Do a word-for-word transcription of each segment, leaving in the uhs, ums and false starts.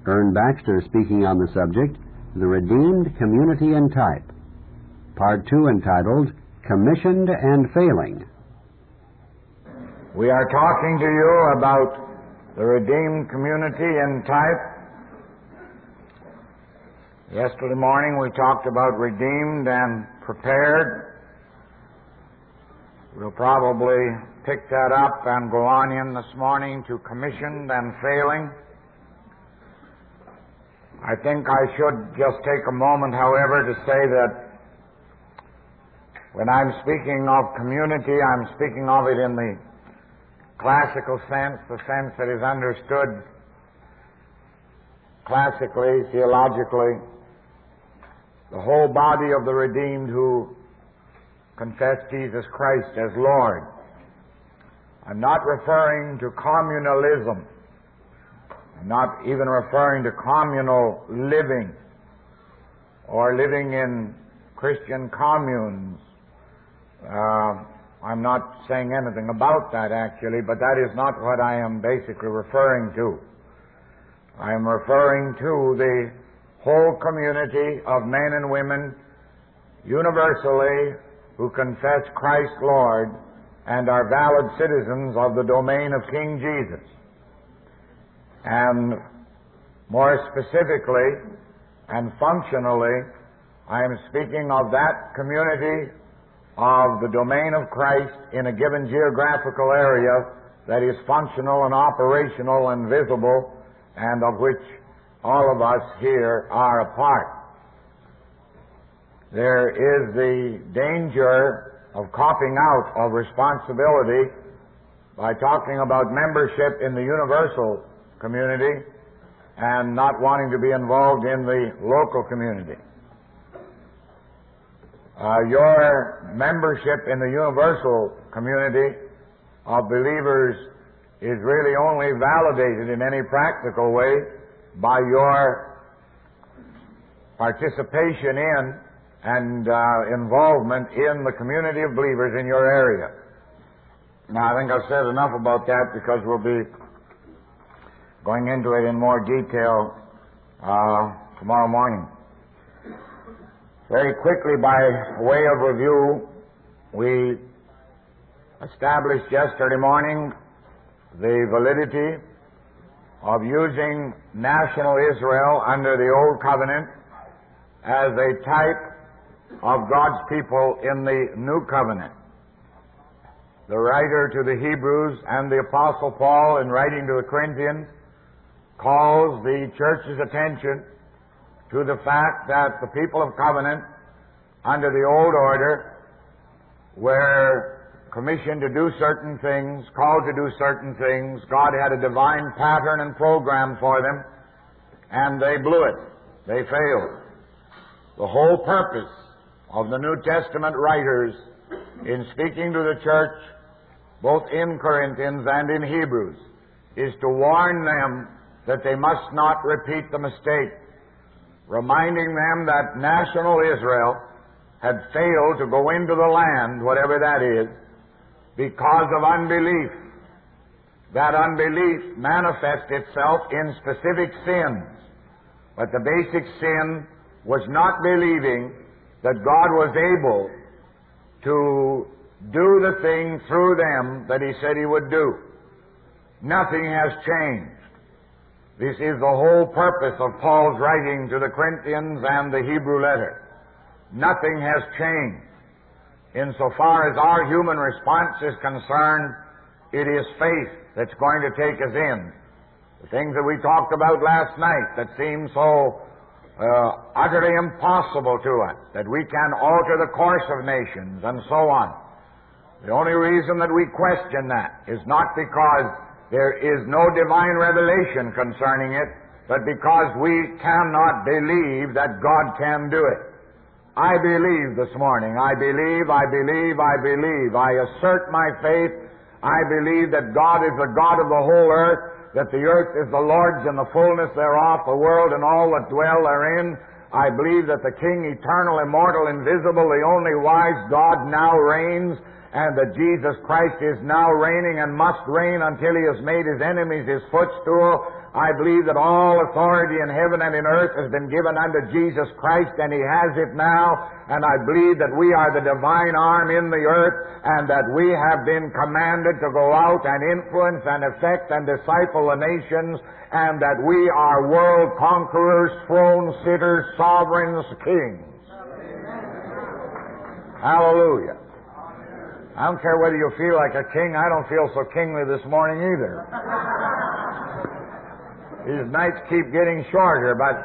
Ern Baxter speaking on the subject, The Redeemed Community and Type. Part two entitled, Commissioned and Failing. We are talking to you about the redeemed community and type. Yesterday morning we talked about redeemed and prepared. We'll probably pick that up and go on in this morning to commissioned and failing. I think I should just take a moment, however, to say that when I'm speaking of community, I'm speaking of it in the classical sense, the sense that is understood classically, theologically, the whole body of the redeemed who confess Jesus Christ as Lord. I'm not referring to communalism. I'm not even referring to communal living or living in Christian communes. Uh, I'm not saying anything about that, actually, but that is not what I am basically referring to. I am referring to the whole community of men and women universally who confess Christ Lord and are valid citizens of the domain of King Jesus. And more specifically and functionally, I am speaking of that community of the domain of Christ in a given geographical area that is functional and operational and visible, and of which all of us here are a part. There is the danger of copping out of responsibility by talking about membership in the universal community and not wanting to be involved in the local community. Uh, your membership in the universal community of believers is really only validated in any practical way by your participation in and uh, involvement in the community of believers in your area. Now, I think I've said enough about that because we'll be going into it in more detail uh, tomorrow morning. Very quickly, by way of review, we established yesterday morning the validity of using national Israel under the Old Covenant as a type of God's people in the New Covenant. The writer to the Hebrews and the Apostle Paul, in writing to the Corinthians, calls the church's attention to the fact that the people of covenant under the old order were commissioned to do certain things, called to do certain things. God had a divine pattern and program for them, and they blew it. They failed. The whole purpose of the New Testament writers in speaking to the church, both in Corinthians and in Hebrews, is to warn them that they must not repeat the mistake, reminding them that national Israel had failed to go into the land, whatever that is, because of unbelief. That unbelief manifests itself in specific sins, but the basic sin was not believing that God was able to do the thing through them that He said He would do. Nothing has changed. This is the whole purpose of Paul's writing to the Corinthians and the Hebrew letter. Nothing has changed. Insofar as our human response is concerned, it is faith that's going to take us in. The things that we talked about last night that seem so uh, utterly impossible to us, that we can alter the course of nations and so on. The only reason that we question that is not because there is no divine revelation concerning it, but because we cannot believe that God can do it. I believe this morning. I believe, I believe, I believe. I assert my faith. I believe that God is the God of the whole earth, that the earth is the Lord's and the fullness thereof, the world and all that dwell therein. I believe that the King, eternal, immortal, invisible, the only wise God, now reigns and that Jesus Christ is now reigning and must reign until He has made His enemies His footstool. I believe that all authority in heaven and in earth has been given unto Jesus Christ, and He has it now. And I believe that we are the divine arm in the earth, and that we have been commanded to go out and influence and affect and disciple the nations, and that we are world conquerors, throne sitters, sovereigns, kings. Hallelujah. I don't care whether you feel like a king. I don't feel so kingly this morning either. These nights keep getting shorter, but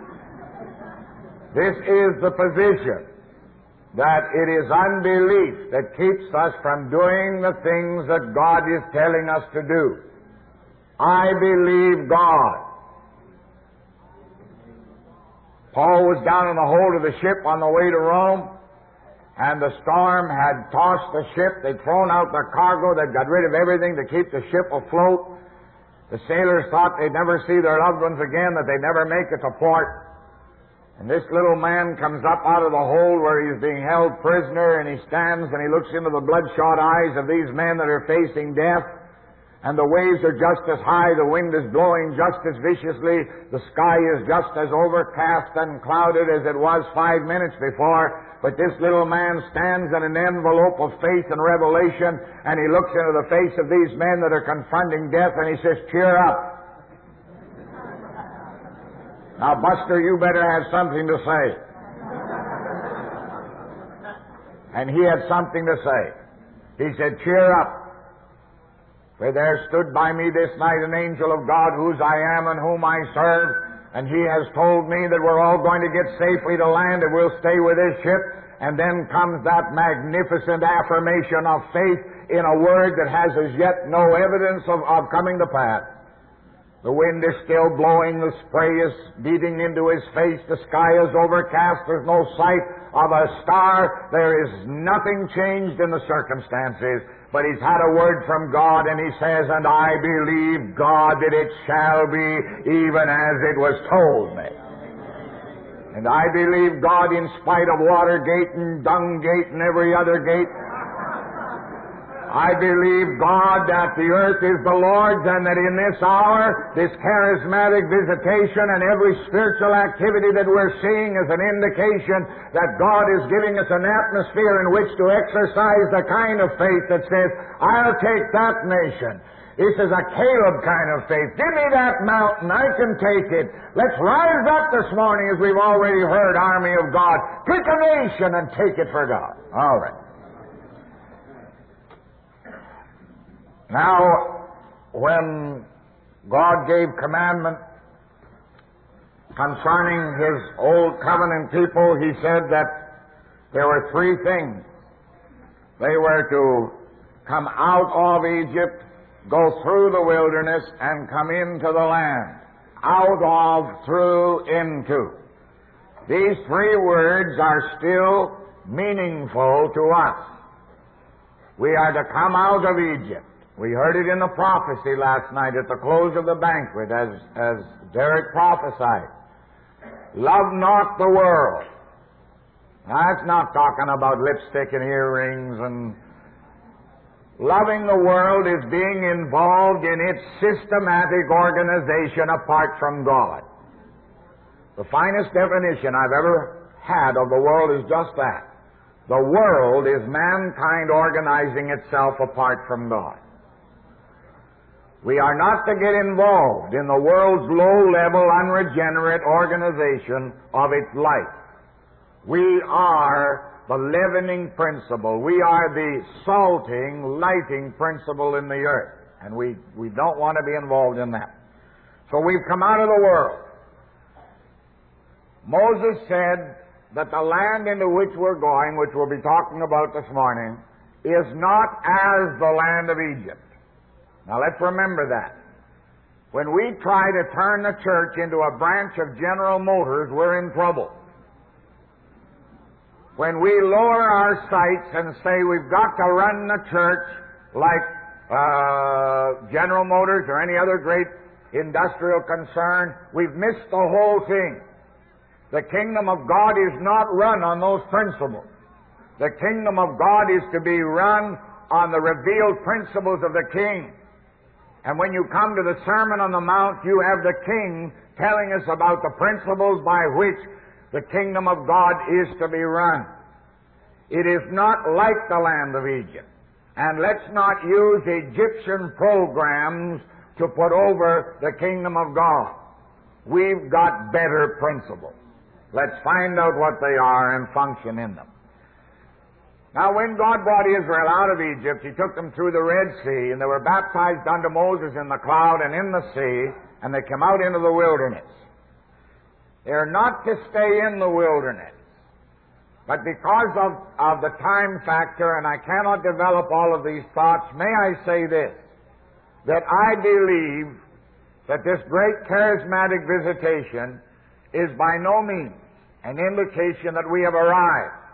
this is the position, that it is unbelief that keeps us from doing the things that God is telling us to do. I believe God. Paul was down in the hold of the ship on the way to Rome, and the storm had tossed the ship. They'd thrown out the cargo. They'd got rid of everything to keep the ship afloat. The sailors thought they'd never see their loved ones again, that they'd never make it to port. And this little man comes up out of the hold where he's being held prisoner, and he stands and he looks into the bloodshot eyes of these men that are facing death. And the waves are just as high, the wind is blowing just as viciously, the sky is just as overcast and clouded as it was five minutes before. But this little man stands in an envelope of faith and revelation, and he looks into the face of these men that are confronting death, and he says, "Cheer up." Now, Buster, you better have something to say. And he had something to say. He said, "Cheer up. For there stood by me this night an angel of God, whose I am and whom I serve, and he has told me that we're all going to get safely to land and we'll stay with this ship." And then comes that magnificent affirmation of faith in a word that has as yet no evidence of, of coming to pass. The wind is still blowing, the spray is beating into his face, the sky is overcast, there's no sight of a star, there is nothing changed in the circumstances. But he's had a word from God, and he says, "And I believe, God, that it shall be even as it was told me." And I believe God, in spite of Watergate and Dungate and every other gate, I believe, God, that the earth is the Lord's, and that in this hour, this charismatic visitation and every spiritual activity that we're seeing is an indication that God is giving us an atmosphere in which to exercise the kind of faith that says, "I'll take that nation." This is a Caleb kind of faith. "Give me that mountain, I can take it. Let's rise up this morning," as we've already heard, army of God. "Pick a nation and take it for God." All right. Now, when God gave commandment concerning His old covenant people, He said that there were three things. They were to come out of Egypt, go through the wilderness, and come into the land. Out of, through, into. These three words are still meaningful to us. We are to come out of Egypt. We heard it in the prophecy last night at the close of the banquet, as, as Derek prophesied. "Love not the world." Now, that's not talking about lipstick and earrings and... Loving the world is being involved in its systematic organization apart from God. The finest definition I've ever had of the world is just that. The world is mankind organizing itself apart from God. We are not to get involved in the world's low-level, unregenerate organization of its life. We are the leavening principle. We are the salting, lighting principle in the earth. And we, we don't want to be involved in that. So we've come out of the world. Moses said that the land into which we're going, which we'll be talking about this morning, is not as the land of Egypt. Now let's remember that. When we try to turn the church into a branch of General Motors, we're in trouble. When we lower our sights and say we've got to run the church like uh, General Motors or any other great industrial concern, we've missed the whole thing. The kingdom of God is not run on those principles. The kingdom of God is to be run on the revealed principles of the King. And when you come to the Sermon on the Mount, you have the King telling us about the principles by which the kingdom of God is to be run. It is not like the land of Egypt. And let's not use Egyptian programs to put over the kingdom of God. We've got better principles. Let's find out what they are and function in them. Now, when God brought Israel out of Egypt, He took them through the Red Sea, and they were baptized unto Moses in the cloud and in the sea, and they came out into the wilderness. They're not to stay in the wilderness. But because of, of the time factor, and I cannot develop all of these thoughts, may I say this, that I believe that this great charismatic visitation is by no means an indication that we have arrived.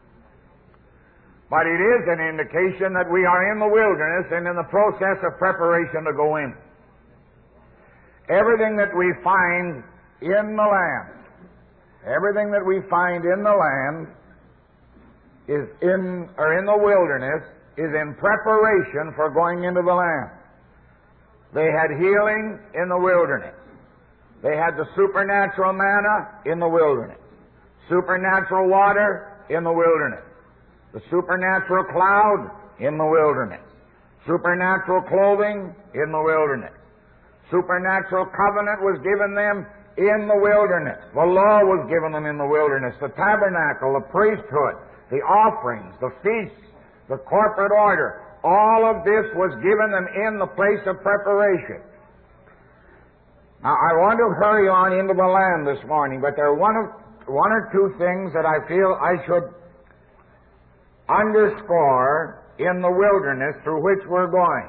But it is an indication that we are in the wilderness and in the process of preparation to go in. Everything that we find in the land, everything that we find in the land is in, or in the wilderness, is in preparation for going into the land. They had healing in the wilderness. They had the supernatural manna in the wilderness. Supernatural water in the wilderness. The supernatural cloud in the wilderness. Supernatural clothing in the wilderness. Supernatural covenant was given them in the wilderness. The law was given them in the wilderness. The tabernacle, the priesthood, the offerings, the feasts, the corporate order. All of this was given them in the place of preparation. Now, I want to hurry on into the land this morning, but there are one, of, one or two things that I feel I should underscore in the wilderness through which we're going.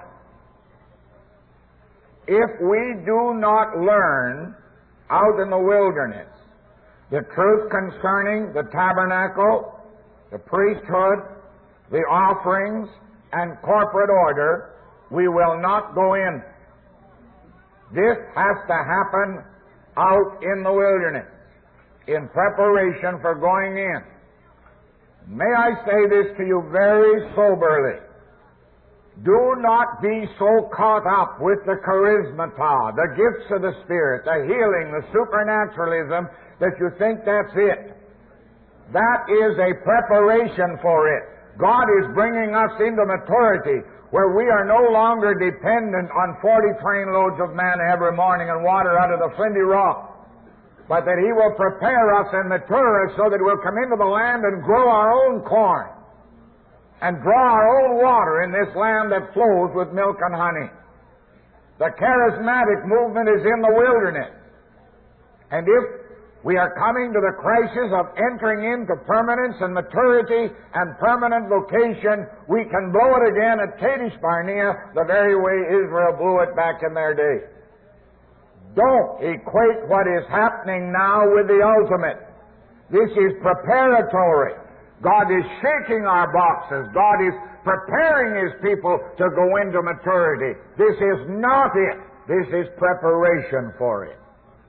If we do not learn out in the wilderness the truth concerning the tabernacle, the priesthood, the offerings, and corporate order, we will not go in. This has to happen out in the wilderness in preparation for going in. May I say this to you very soberly. Do not be so caught up with the charismata, the gifts of the Spirit, the healing, the supernaturalism, that you think that's it. That is a preparation for it. God is bringing us into maturity where we are no longer dependent on forty trainloads of manna every morning and water out of the flinty rock, but that He will prepare us and mature us so that we'll come into the land and grow our own corn and draw our own water in this land that flows with milk and honey. The charismatic movement is in the wilderness. And if we are coming to the crisis of entering into permanence and maturity and permanent vocation, we can blow it again at Kadesh Barnea the very way Israel blew it back in their day. Don't equate what is happening now with the ultimate. This is preparatory. God is shaking our boxes. God is preparing His people to go into maturity. This is not it. This is preparation for it.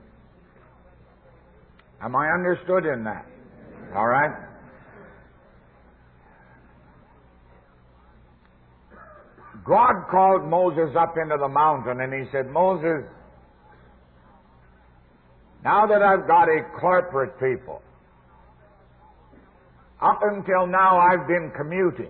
Am I understood in that? All right? God called Moses up into the mountain and He said, Moses, now that I've got a corporate people, up until now I've been commuting.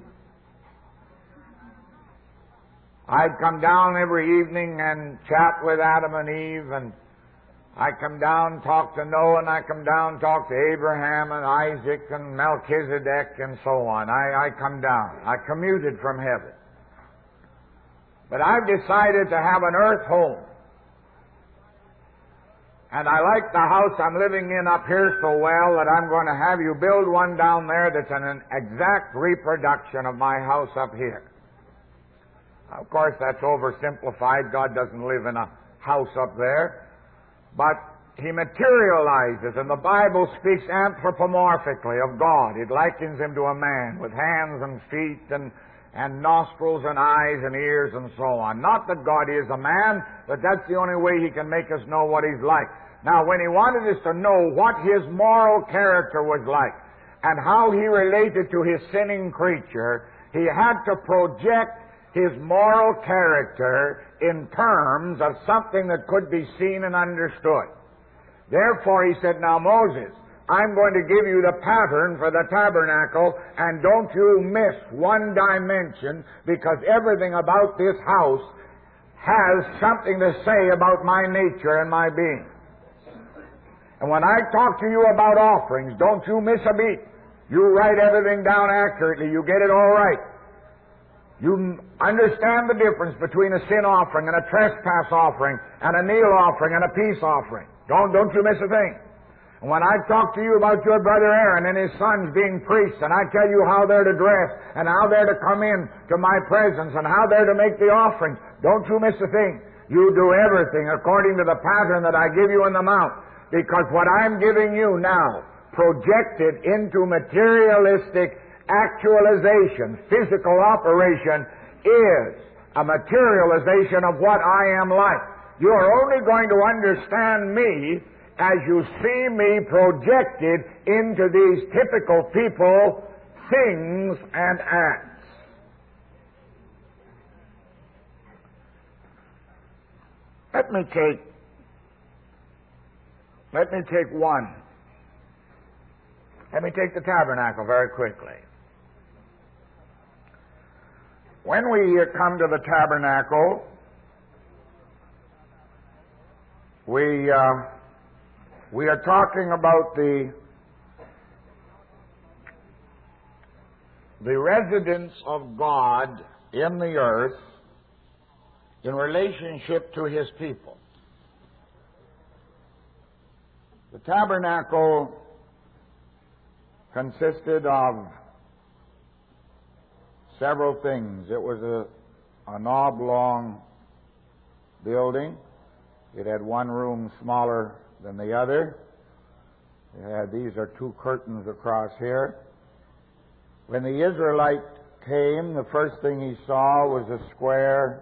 I'd come down every evening and chat with Adam and Eve, and I come down, talk to Noah, and I come down, talk to Abraham and Isaac and Melchizedek and so on. I, I come down. I commuted from heaven. But I've decided to have an earth home. And I like the house I'm living in up here so well that I'm going to have you build one down there that's an exact reproduction of my house up here. Of course, that's oversimplified. God doesn't live in a house up there. But He materializes, and the Bible speaks anthropomorphically of God. It likens Him to a man with hands and feet and, and nostrils and eyes and ears and so on. Not that God is a man, but that's the only way He can make us know what He's like. Now, when He wanted us to know what His moral character was like, and how he related to his sinning creature, he had to project his moral character in terms of something that could be seen and understood. Therefore, he said, now Moses, I'm going to give you the pattern for the tabernacle, and don't you miss one dimension, because everything about this house has something to say about my nature and my being. And when I talk to you about offerings, don't you miss a beat. You write everything down accurately. You get it all right. You understand the difference between a sin offering and a trespass offering and a meal offering and a peace offering. Don't, don't you miss a thing. And when I talk to you about your brother Aaron and his sons being priests, and I tell you how they're to dress and how they're to come in to my presence and how they're to make the offerings, don't you miss a thing. You do everything according to the pattern that I give you in the mount, because what I'm giving you now, projected into materialistic actualization, physical operation, is a materialization of what I am like. You are only going to understand me as you see me projected into these typical people, things, and acts. Let me take, let me take one. Let me take the tabernacle very quickly. When we come to the tabernacle, we uh, we are talking about the the residence of God in the earth in relationship to His people. The tabernacle consisted of several things. It was a, an oblong building. It had one room smaller than the other. It had, these are two curtains across here. When the Israelite came, the first thing he saw was a square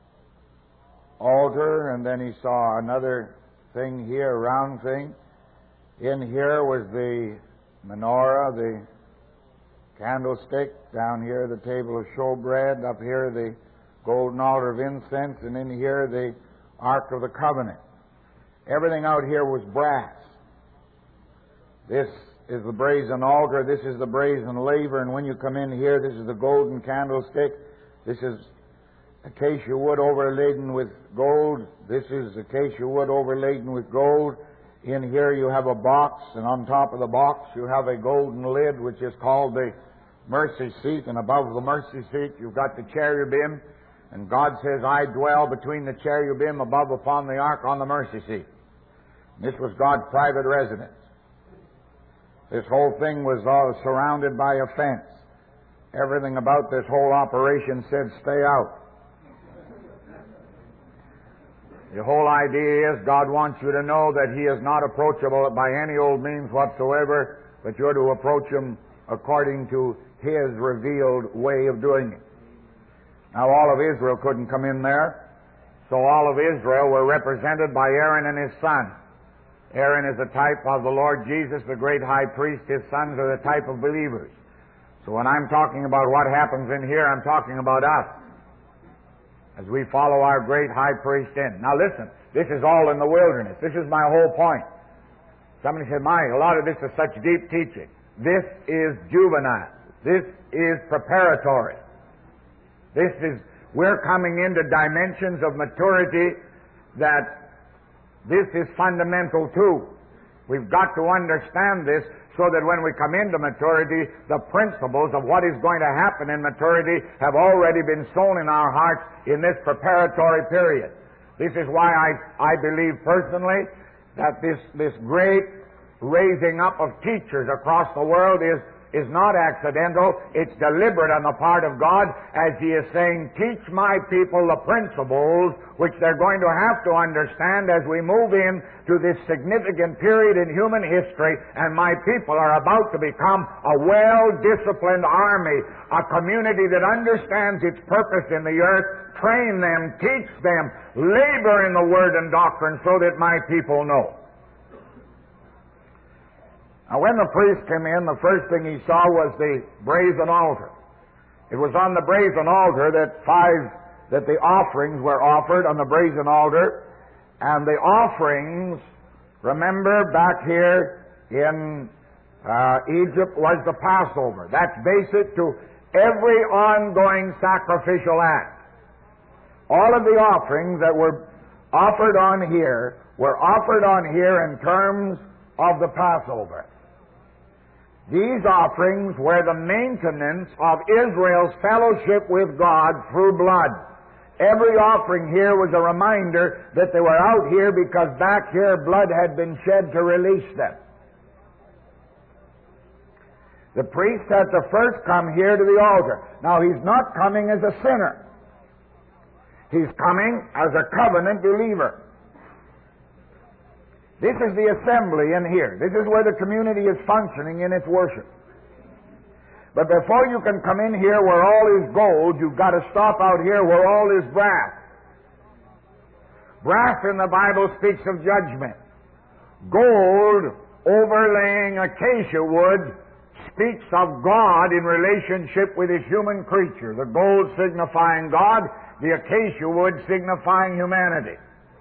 altar, and then he saw another thing here, a round thing. In here was the menorah, the candlestick. Down here, the table of showbread. Up here, the golden altar of incense. And in here, the Ark of the Covenant. Everything out here was brass. This is the brazen altar. This is the brazen laver. And when you come in here, this is the golden candlestick. This is acacia wood overladen with gold. This is acacia wood overladen with gold. In here you have a box, and on top of the box you have a golden lid, which is called the mercy seat. And above the mercy seat you've got the cherubim. And God says, I dwell between the cherubim above upon the ark on the mercy seat. And this was God's private residence. This whole thing was all surrounded by a fence. Everything about this whole operation said, stay out. The whole idea is God wants you to know that He is not approachable by any old means whatsoever, but you're to approach Him according to His revealed way of doing it. Now, all of Israel couldn't come in there, so all of Israel were represented by Aaron and his son. Aaron is a type of the Lord Jesus, the great high priest. His sons are the type of believers. So when I'm talking about what happens in here, I'm talking about us, as we follow our great high priest in. Now listen, this is all in the wilderness. This is my whole point. Somebody said, my, a lot of this is such deep teaching. This is juvenile. This is preparatory. This is, we're coming into dimensions of maturity that this is fundamental too. We've got to understand this so that when we come into maturity, the principles of what is going to happen in maturity have already been sown in our hearts in this preparatory period. This is why I, I believe personally that this, this great raising up of teachers across the world is, is not accidental. It's deliberate on the part of God, as He is saying, teach my people the principles which they're going to have to understand as we move in to this significant period in human history, and my people are about to become a well-disciplined army, a community that understands its purpose in the earth. Train them, teach them, labor in the Word and doctrine so that my people know. Now, when the priest came in, the first thing he saw was the brazen altar. It was on the brazen altar that five, that the offerings were offered on the brazen altar, and the offerings, remember, back here in uh, Egypt was the Passover. That's basic to every ongoing sacrificial act. All of the offerings that were offered on here were offered on here in terms of the Passover. These offerings were the maintenance of Israel's fellowship with God through blood. Every offering here was a reminder that they were out here because back here blood had been shed to release them. The priest had to first come here to the altar. Now, he's not coming as a sinner. He's coming as a covenant believer. This is the assembly in here. This is where the community is functioning in its worship. But before you can come in here where all is gold, you've got to stop out here where all is brass. Brass in the Bible speaks of judgment. Gold overlaying acacia wood speaks of God in relationship with His human creature. The gold signifying God, the acacia wood signifying humanity.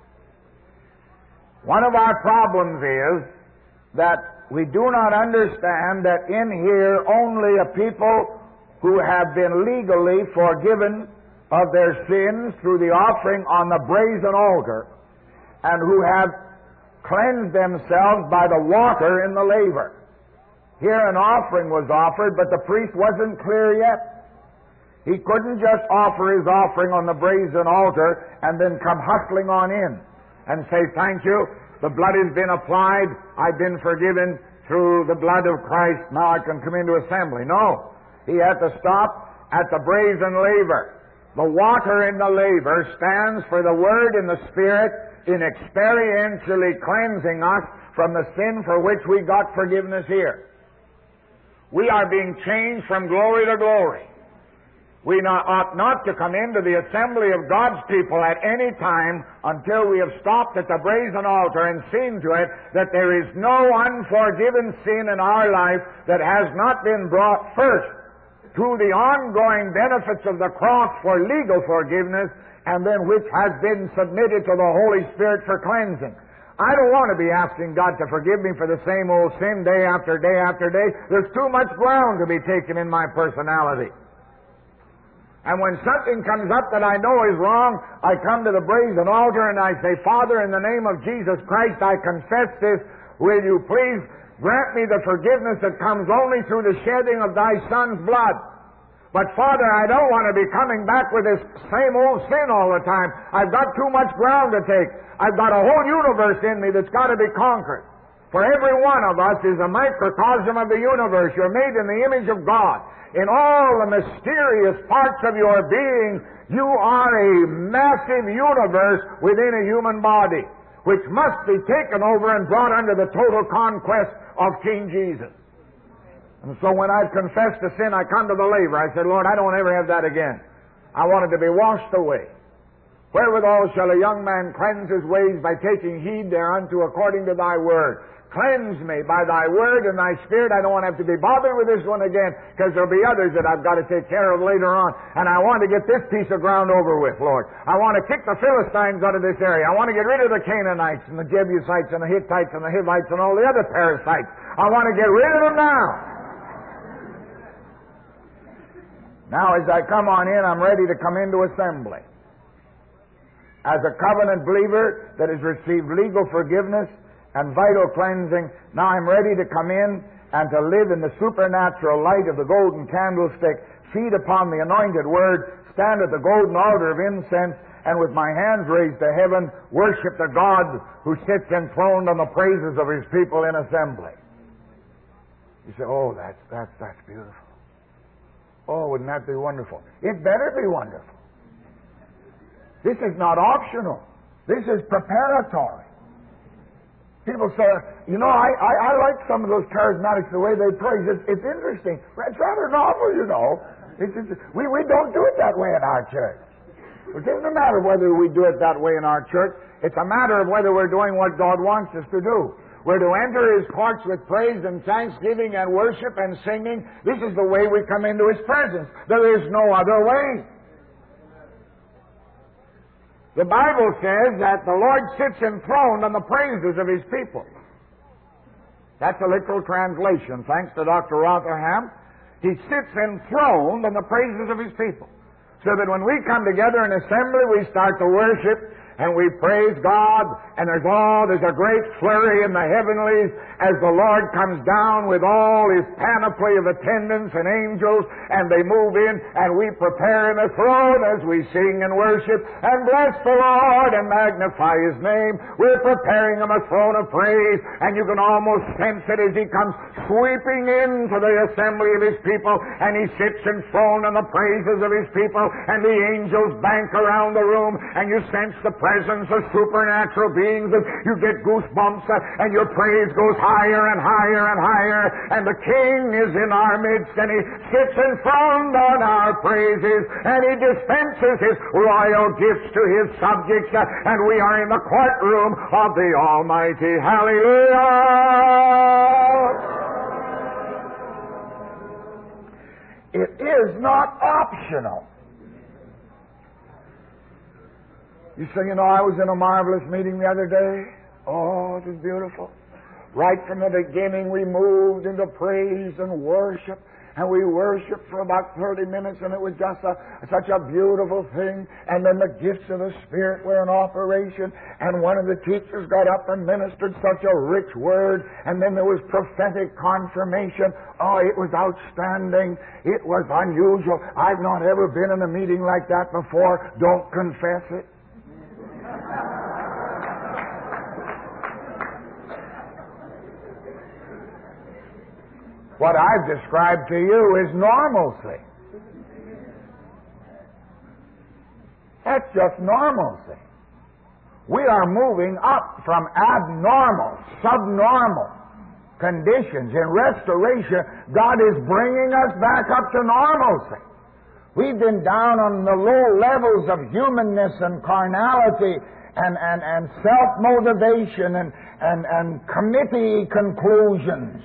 One of our problems is that we do not understand that in here only a people who have been legally forgiven of their sins through the offering on the brazen altar and who have cleansed themselves by the water in the laver. Here an offering was offered, but the priest wasn't clear yet. He couldn't just offer his offering on the brazen altar and then come hustling on in and say, thank you, the blood has been applied, I've been forgiven through the blood of Christ, now I can come into assembly. No, he had to stop at the brazen laver. The water in the laver stands for the Word and the Spirit in experientially cleansing us from the sin for which we got forgiveness here. We are being changed from glory to glory. We not, ought not to come into the assembly of God's people at any time until we have stopped at the brazen altar and seen to it that there is no unforgiven sin in our life that has not been brought first to the ongoing benefits of the cross for legal forgiveness and then which has been submitted to the Holy Spirit for cleansing. I don't want to be asking God to forgive me for the same old sin day after day after day. There's too much ground to be taken in my personality. And when something comes up that I know is wrong, I come to the brazen altar and I say, Father, in the name of Jesus Christ, I confess this. Will you please grant me the forgiveness that comes only through the shedding of thy Son's blood? But Father, I don't want to be coming back with this same old sin all the time. I've got too much ground to take. I've got a whole universe in me that's got to be conquered. For every one of us is a microcosm of the universe. You're made in the image of God. In all the mysterious parts of your being, you are a massive universe within a human body, which must be taken over and brought under the total conquest of King Jesus. And so when I've confessed a sin, I come to the laver. I said, Lord, I don't ever have that again. I want it to be washed away. Wherewithal shall a young man cleanse his ways by taking heed thereunto according to thy word. Cleanse me by thy word and thy spirit. I don't want to have to be bothered with this one again because there'll be others that I've got to take care of later on. And I want to get this piece of ground over with, Lord. I want to kick the Philistines out of this area. I want to get rid of the Canaanites and the Jebusites and the Hittites and the Hivites and all the other parasites. I want to get rid of them now. Now, as I come on in, I'm ready to come into assembly. As a covenant believer that has received legal forgiveness and vital cleansing, now I'm ready to come in and to live in the supernatural light of the golden candlestick, feed upon the anointed word, stand at the golden altar of incense, and with my hands raised to heaven, worship the God who sits enthroned on the praises of His people in assembly. You say, oh, that's, that's, that's beautiful. Oh, wouldn't that be wonderful? It better be wonderful. This is not optional. This is preparatory. People say, you know, I, I, I like some of those charismatics, the way they praise. It's, it's interesting. It's rather novel, you know. It's, it's, we, we don't do it that way in our church. It doesn't matter whether we do it that way in our church. It's a matter of whether we're doing what God wants us to do. We're to enter His courts with praise and thanksgiving and worship and singing. This is the way we come into His presence. There is no other way. The Bible says that the Lord sits enthroned on the praises of His people. That's a literal translation, thanks to Doctor Rotherham. He sits enthroned on the praises of His people. So that when we come together in assembly, we start to worship and we praise God, and there's all, there's a great flurry in the heavenlies as the Lord comes down with all His panoply of attendants and angels, and they move in, and we prepare in the throne as we sing and worship and bless the Lord and magnify His name. We're preparing Him a throne of praise, and you can almost sense it as He comes sweeping into the assembly of His people, and He sits enthroned on the praises of His people, and the angels bank around the room, and you sense the presence of supernatural beings, and you get goosebumps, uh, and your praise goes higher and higher and higher, and the King is in our midst, and He sits enthroned on our praises, and He dispenses His royal gifts to His subjects, uh, and we are in the courtroom of the Almighty. Hallelujah! It is not optional. You say, you know, I was in a marvelous meeting the other day. Oh, it was beautiful. Right from the beginning, we moved into praise and worship. And we worshiped for about thirty minutes, and it was just a, such a beautiful thing. And then the gifts of the Spirit were in operation. And one of the teachers got up and ministered such a rich word. And then there was prophetic confirmation. Oh, it was outstanding. It was unusual. I've not ever been in a meeting like that before. Don't confess it. What I've described to you is normalcy. That's just normalcy. We are moving up from abnormal, subnormal conditions. In restoration, God is bringing us back up to normalcy. We've been down on the low levels of humanness and carnality and, and, and self-motivation and, and, and committee conclusions.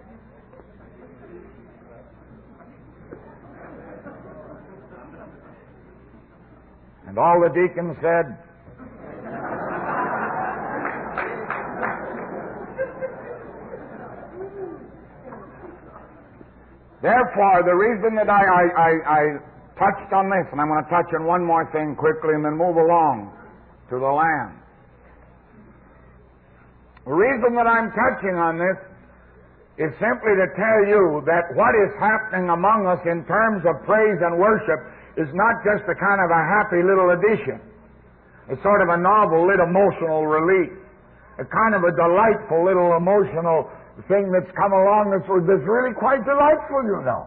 And all the deacons said, therefore, the reason that I, I, I, I touched on this, and I'm going to touch on one more thing quickly and then move along to the Lamb. The reason that I'm touching on this is simply to tell you that what is happening among us in terms of praise and worship is not just a kind of a happy little addition. It's sort of a novel little emotional relief. A kind of a delightful little emotional thing that's come along that's, that's really quite delightful, you know.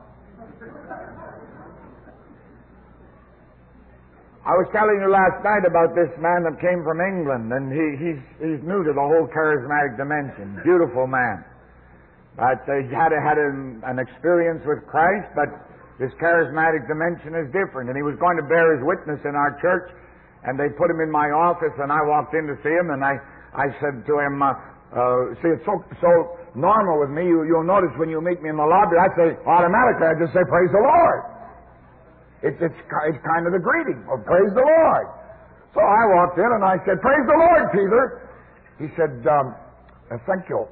I was telling you last night about this man that came from England, and he, he's, he's new to the whole charismatic dimension. Beautiful man. But uh, he had, a, had an, an experience with Christ, but this charismatic dimension is different. And he was going to bear his witness in our church, and they put him in my office, and I walked in to see him, and I, I said to him, uh, uh, see, it's so, so normal with me. You, you'll notice when you meet me in the lobby, I say, automatically, I just say, praise the Lord. It's, it's, it's kind of the greeting of praise the Lord. So I walked in, and I said, praise the Lord, Peter. He said, um, uh, thank you.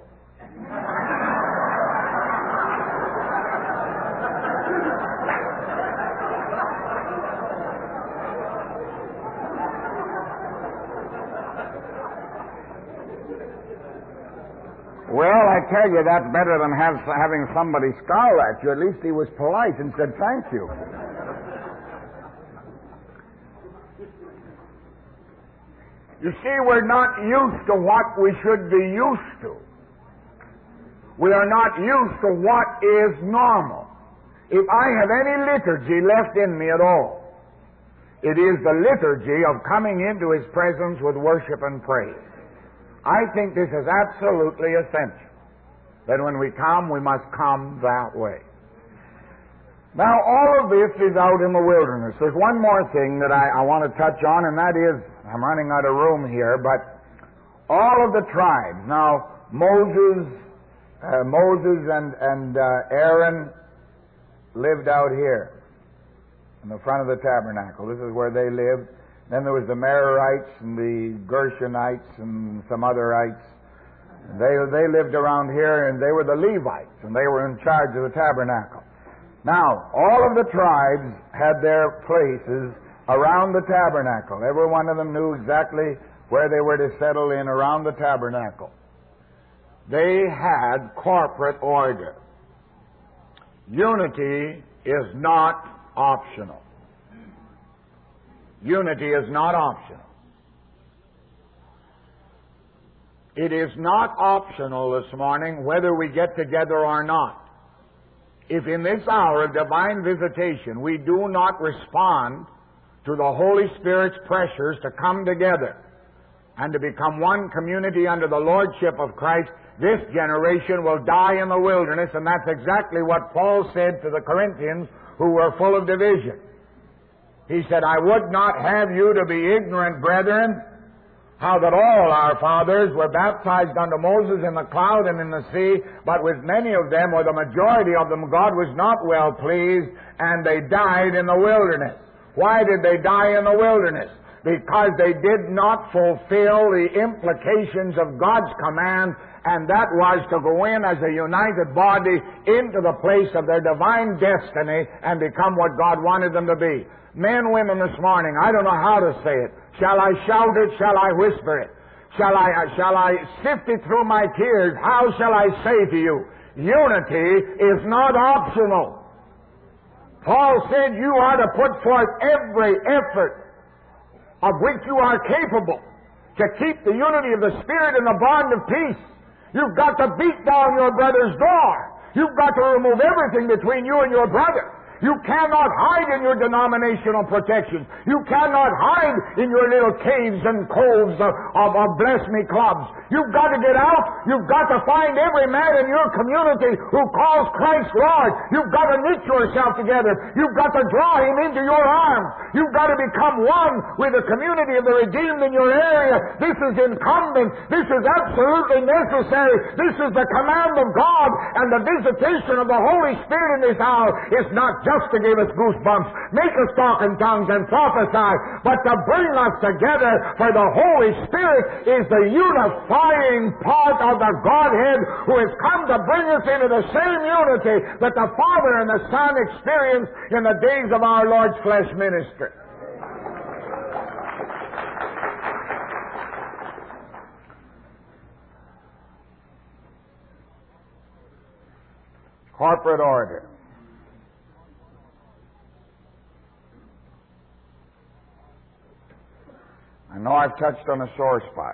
Well, I tell you, that's better than have, having somebody scowl at you. At least he was polite and said thank you. You see, we're not used to what we should be used to. We are not used to what is normal. If I have any liturgy left in me at all, it is the liturgy of coming into His presence with worship and praise. I think this is absolutely essential, that when we come, we must come that way. Now, all of this is out in the wilderness. There's one more thing that I, I want to touch on, and that is, I'm running out of room here, but all of the tribes. Now, Moses, uh, Moses and, and uh, Aaron lived out here in the front of the tabernacle. This is where they lived. Then there was the Merarites and the Gershonites and some otherites. They, they lived around here, and they were the Levites, and they were in charge of the tabernacle. Now, all of the tribes had their places around the tabernacle. Every one of them knew exactly where they were to settle in around the tabernacle. They had corporate order. Unity is not optional. Unity is not optional. It is not optional this morning whether we get together or not. If in this hour of divine visitation we do not respond to the Holy Spirit's pressures to come together and to become one community under the Lordship of Christ, this generation will die in the wilderness, and that's exactly what Paul said to the Corinthians who were full of division. He said, I would not have you to be ignorant, brethren, how that all our fathers were baptized unto Moses in the cloud and in the sea, but with many of them, or the majority of them, God was not well pleased, and they died in the wilderness. Why did they die in the wilderness? Because they did not fulfill the implications of God's command, and that was to go in as a united body into the place of their divine destiny and become what God wanted them to be. Men, women this morning, I don't know how to say it. Shall I shout it? Shall I whisper it? Shall I, uh, shall I sift it through my tears? How shall I say to you? Unity is not optional. Paul said you are to put forth every effort of which you are capable to keep the unity of the Spirit in the bond of peace. You've got to beat down your brother's door. You've got to remove everything between you and your brother. You cannot hide in your denominational protections. You cannot hide in your little caves and coves of, of, of bless me clubs. You've got to get out. You've got to find every man in your community who calls Christ Lord. You've got to knit yourself together. You've got to draw him into your arms. You've got to become one with the community of the redeemed in your area. This is incumbent. This is absolutely necessary. This is the command of God, and the visitation of the Holy Spirit in this hour is not just to give us goosebumps, make us talk in tongues and prophesy, but to bring us together, for the Holy Spirit is the unifying part of the Godhead who has come to bring us into the same unity that the Father and the Son experienced in the days of our Lord's flesh ministry. Corporate order. I know I've touched on a sore spot.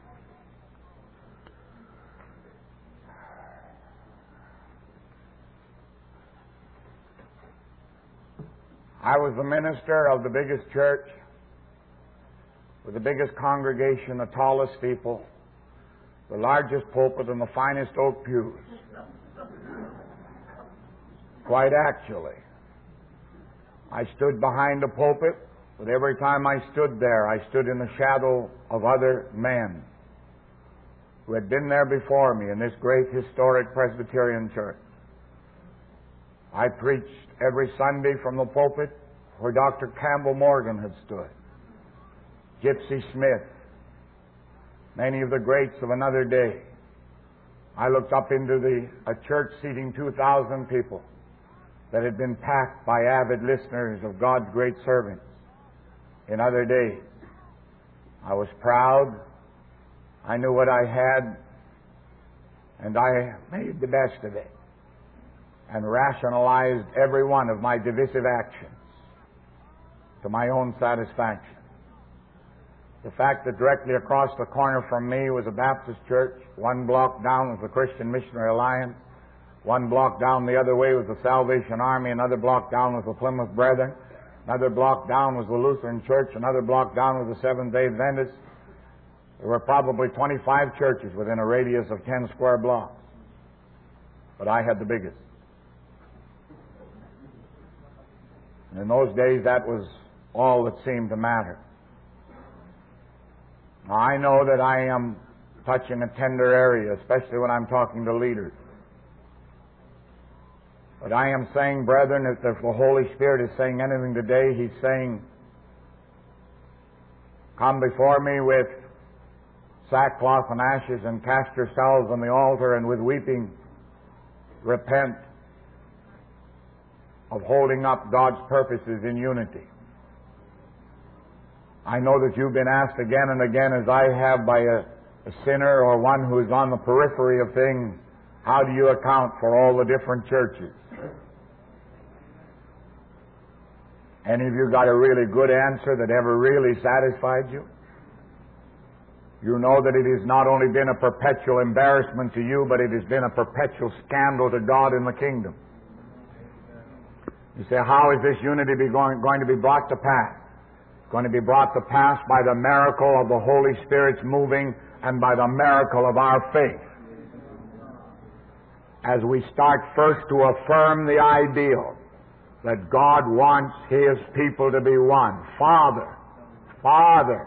I was the minister of the biggest church, with the biggest congregation, the tallest steeple, the largest pulpit, and the finest oak pews. Quite actually. I stood behind the pulpit, but every time I stood there, I stood in the shadow of other men who had been there before me in this great historic Presbyterian church. I preached every Sunday from the pulpit where Doctor Campbell Morgan had stood, Gypsy Smith, many of the greats of another day. I looked up into the a church seating two thousand people that had been packed by avid listeners of God's great servants in other days. I was proud. I knew what I had, and I made the best of it and rationalized every one of my divisive actions to my own satisfaction. The fact that directly across the corner from me was a Baptist church, one block down was the Christian Missionary Alliance, one block down the other way was the Salvation Army, another block down was the Plymouth Brethren, another block down was the Lutheran Church, another block down was the Seventh-day Adventists. There were probably twenty-five churches within a radius of ten square blocks. But I had the biggest. And in those days, that was all that seemed to matter. Now, I know that I am touching a tender area, especially when I'm talking to leaders. But I am saying, brethren, if the Holy Spirit is saying anything today, He's saying, come before me with sackcloth and ashes and cast yourselves on the altar, and with weeping repent of holding up God's purposes in unity. I know that you've been asked again and again, as I have by a, a sinner or one who is on the periphery of things, how do you account for all the different churches? Any of you got a really good answer that ever really satisfied you? You know that it has not only been a perpetual embarrassment to you, but it has been a perpetual scandal to God in the kingdom. You say, how is this unity be going, going to be brought to pass? It's going to be brought to pass by the miracle of the Holy Spirit's moving and by the miracle of our faith. As we start first to affirm the ideal that God wants His people to be one. Father, Father,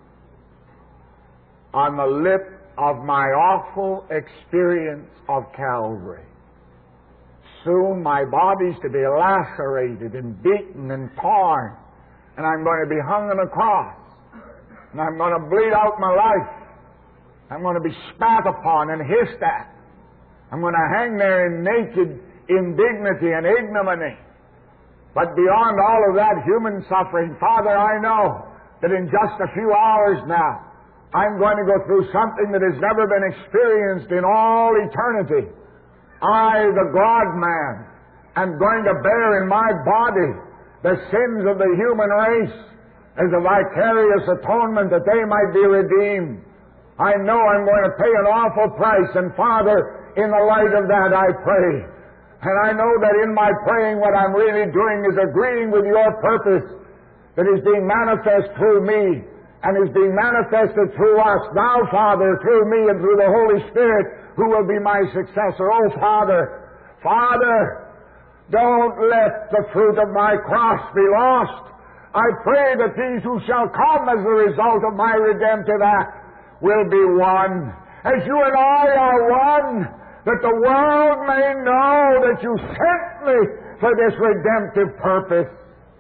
on the lip of my awful experience of Calvary, soon my body's to be lacerated and beaten and torn, and I'm going to be hung on a cross, and I'm going to bleed out my life. I'm going to be spat upon and hissed at. I'm going to hang there in naked indignity and ignominy. But beyond all of that human suffering, Father, I know that in just a few hours now, I'm going to go through something that has never been experienced in all eternity. I, the God-man, am going to bear in my body the sins of the human race as a vicarious atonement that they might be redeemed. I know I'm going to pay an awful price, and Father, in the light of that I pray. And I know that in my praying what I'm really doing is agreeing with your purpose that is being manifest through me and is being manifested through us now, Father, through me and through the Holy Spirit, who will be my successor. Oh, Father, Father, don't let the fruit of my cross be lost. I pray that these who shall come as a result of my redemptive act will be one, as you and I are one, that the world may know that you sent me for this redemptive purpose.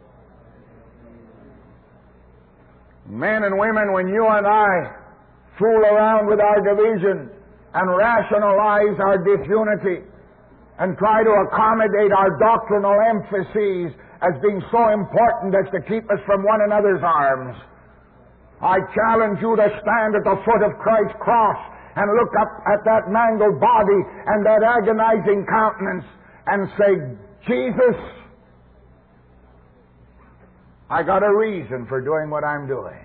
Men and women, when you and I fool around with our divisions and rationalize our disunity and try to accommodate our doctrinal emphases as being so important as to keep us from one another's arms, I challenge you to stand at the foot of Christ's cross and look up at that mangled body and that agonizing countenance and say, Jesus, I got a reason for doing what I'm doing.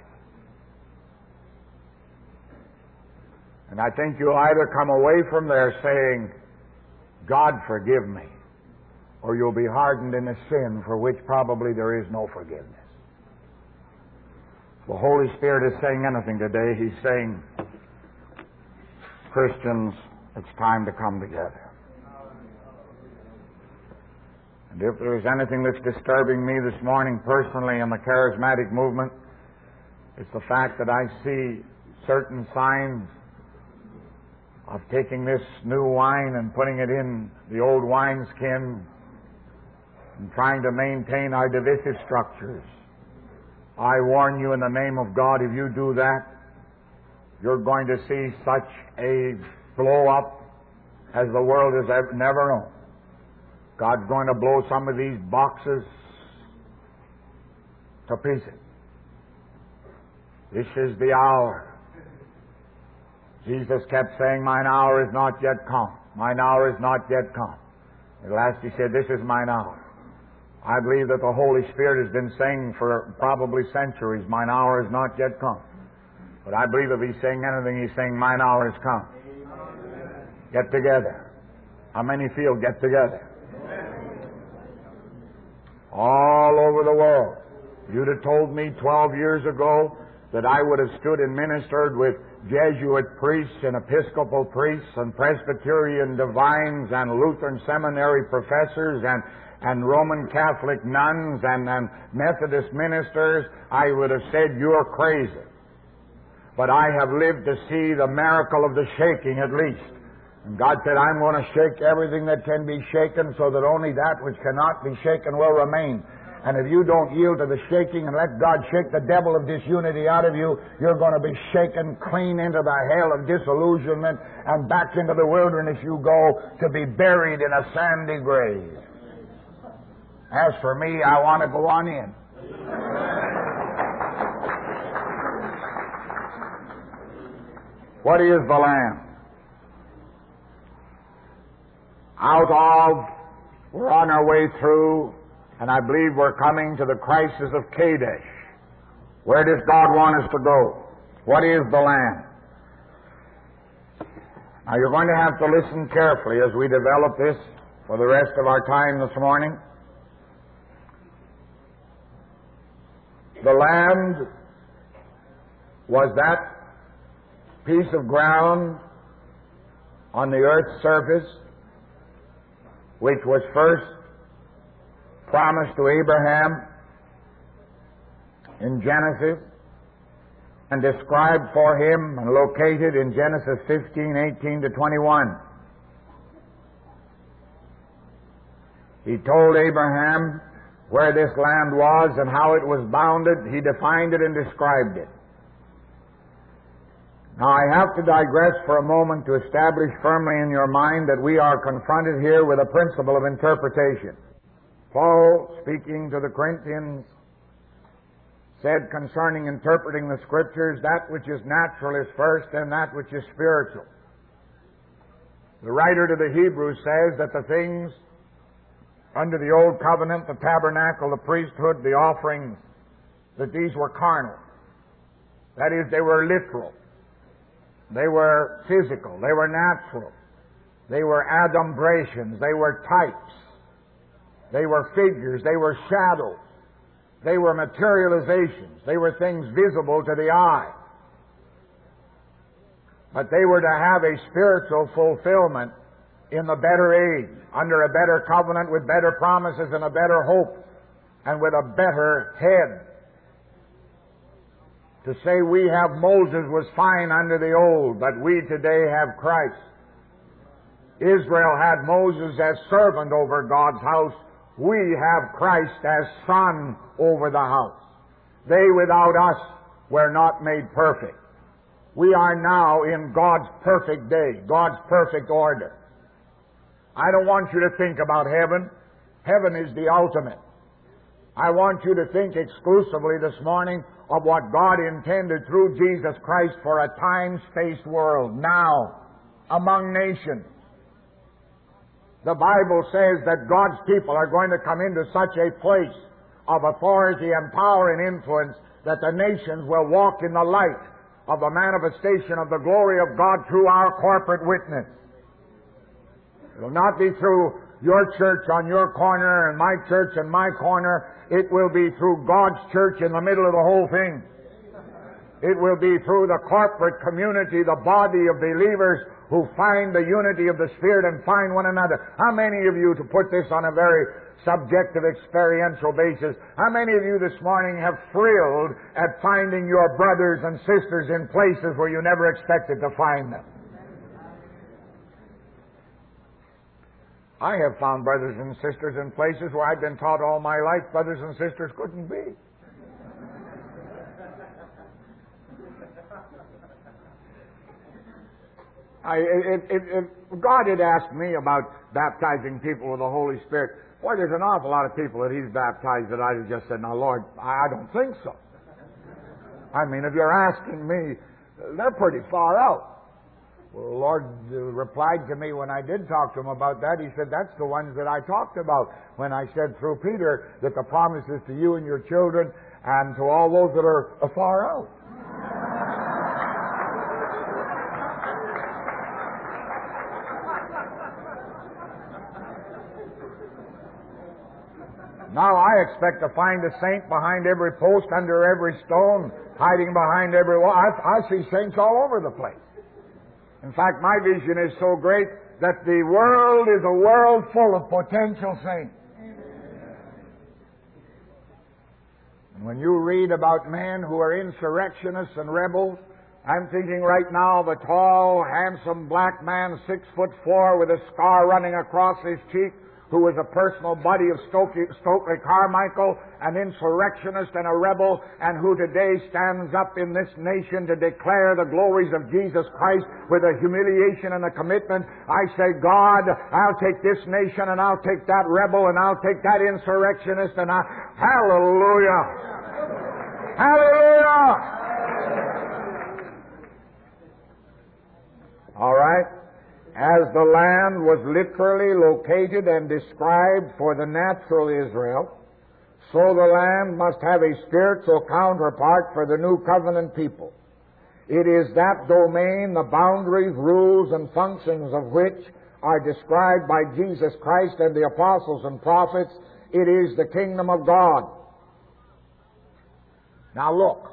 And I think you'll either come away from there saying, God forgive me, or you'll be hardened in a sin for which probably there is no forgiveness. The Holy Spirit is saying anything today. He's saying, Christians, it's time to come together. And if there is anything that's disturbing me this morning personally in the charismatic movement, it's the fact that I see certain signs of taking this new wine and putting it in the old wineskin and trying to maintain our divisive structures. I warn you in the name of God, if you do that, you're going to see such a blow-up as the world has ever, never known. God's going to blow some of these boxes to pieces. This is the hour. Jesus kept saying, mine hour is not yet come. Mine hour is not yet come. At last he said, this is mine hour. I believe that the Holy Spirit has been saying for probably centuries, mine hour is not yet come. But I believe if he's saying anything, he's saying, mine hour has come. Amen. Get together. How many feel get together? Amen. All over the world. If you'd have told me twelve years ago that I would have stood and ministered with Jesuit priests and Episcopal priests and Presbyterian divines and Lutheran seminary professors and and Roman Catholic nuns and, and Methodist ministers, I would have said, you're crazy. but I have lived to see the miracle of the shaking at least. And God said, I'm going to shake everything that can be shaken so that only that which cannot be shaken will remain. And if you don't yield to the shaking and let God shake the devil of disunity out of you, you're going to be shaken clean into the hell of disillusionment, and back into the wilderness you go to be buried in a sandy grave. As for me, I want to go on in. What is the Lamb? Out of, we're on our way through, and I believe we're coming to the crisis of Kadesh. Where does God want us to go? What is the Lamb? Now you're going to have to listen carefully as we develop this for the rest of our time this morning. The land was that piece of ground on the earth's surface which was first promised to Abraham in Genesis and described for him and located in Genesis fifteen, eighteen to twenty-one. He told Abraham where this land was and how it was bounded. He defined it and described it. Now I have to digress for a moment to establish firmly in your mind that we are confronted here with a principle of interpretation. Paul, speaking to the Corinthians, said concerning interpreting the Scriptures, that which is natural is first, and that which is spiritual. The writer to the Hebrews says that the things under the Old Covenant, the tabernacle, the priesthood, the offerings, that these were carnal. That is, they were literal. They were physical. They were natural. They were adumbrations. They were types. They were figures. They were shadows. They were materializations. They were things visible to the eye. But they were to have a spiritual fulfillment in the better age, under a better covenant with better promises and a better hope and with a better head. To say we have Moses was fine under the old, but we today have Christ. Israel had Moses as servant over God's house. We have Christ as son over the house. They without us were not made perfect. We are now in God's perfect day, God's perfect order. I don't want you to think about heaven. Heaven is the ultimate. I want you to think exclusively this morning of what God intended through Jesus Christ for a time-space world, now, among nations. The Bible says that God's people are going to come into such a place of authority and power and influence that the nations will walk in the light of the manifestation of the glory of God through our corporate witness. It will not be through your church on your corner and my church in my corner. It will be through God's church in the middle of the whole thing. It will be through the corporate community, the body of believers who find the unity of the Spirit and find one another. How many of you, to put this on a very subjective, experiential basis, how many of you this morning have thrilled at finding your brothers and sisters in places where you never expected to find them? I have found brothers and sisters in places where I've been taught all my life brothers and sisters couldn't be. I, it, it, it, God had asked me about baptizing people with the Holy Spirit. Boy, there's an awful lot of people that He's baptized that I'd have just said, now, Lord, I don't think so. I mean, if you're asking me, they're pretty far out. Well, the Lord replied to me when I did talk to Him about that. He said, that's the ones that I talked about when I said through Peter that the promise is to you and your children and to all those that are afar out. Now I expect to find a saint behind every post, under every stone, hiding behind every wall. I, I see saints all over the place. In fact, my vision is so great that the world is a world full of potential saints. And when you read about men who are insurrectionists and rebels, I'm thinking right now of a tall, handsome black man, six foot four, with a scar running across his cheek, who was a personal buddy of Stokely, Stokely Carmichael, an insurrectionist and a rebel, and who today stands up in this nation to declare the glories of Jesus Christ with a humiliation and a commitment. I say, God, I'll take this nation, and I'll take that rebel, and I'll take that insurrectionist, and I... Hallelujah! Hallelujah! All right? As the land was literally located and described for the natural Israel, so the land must have a spiritual counterpart for the new covenant people. It is that domain, the boundaries, rules, and functions of which are described by Jesus Christ and the apostles and prophets. It is the kingdom of God. Now look.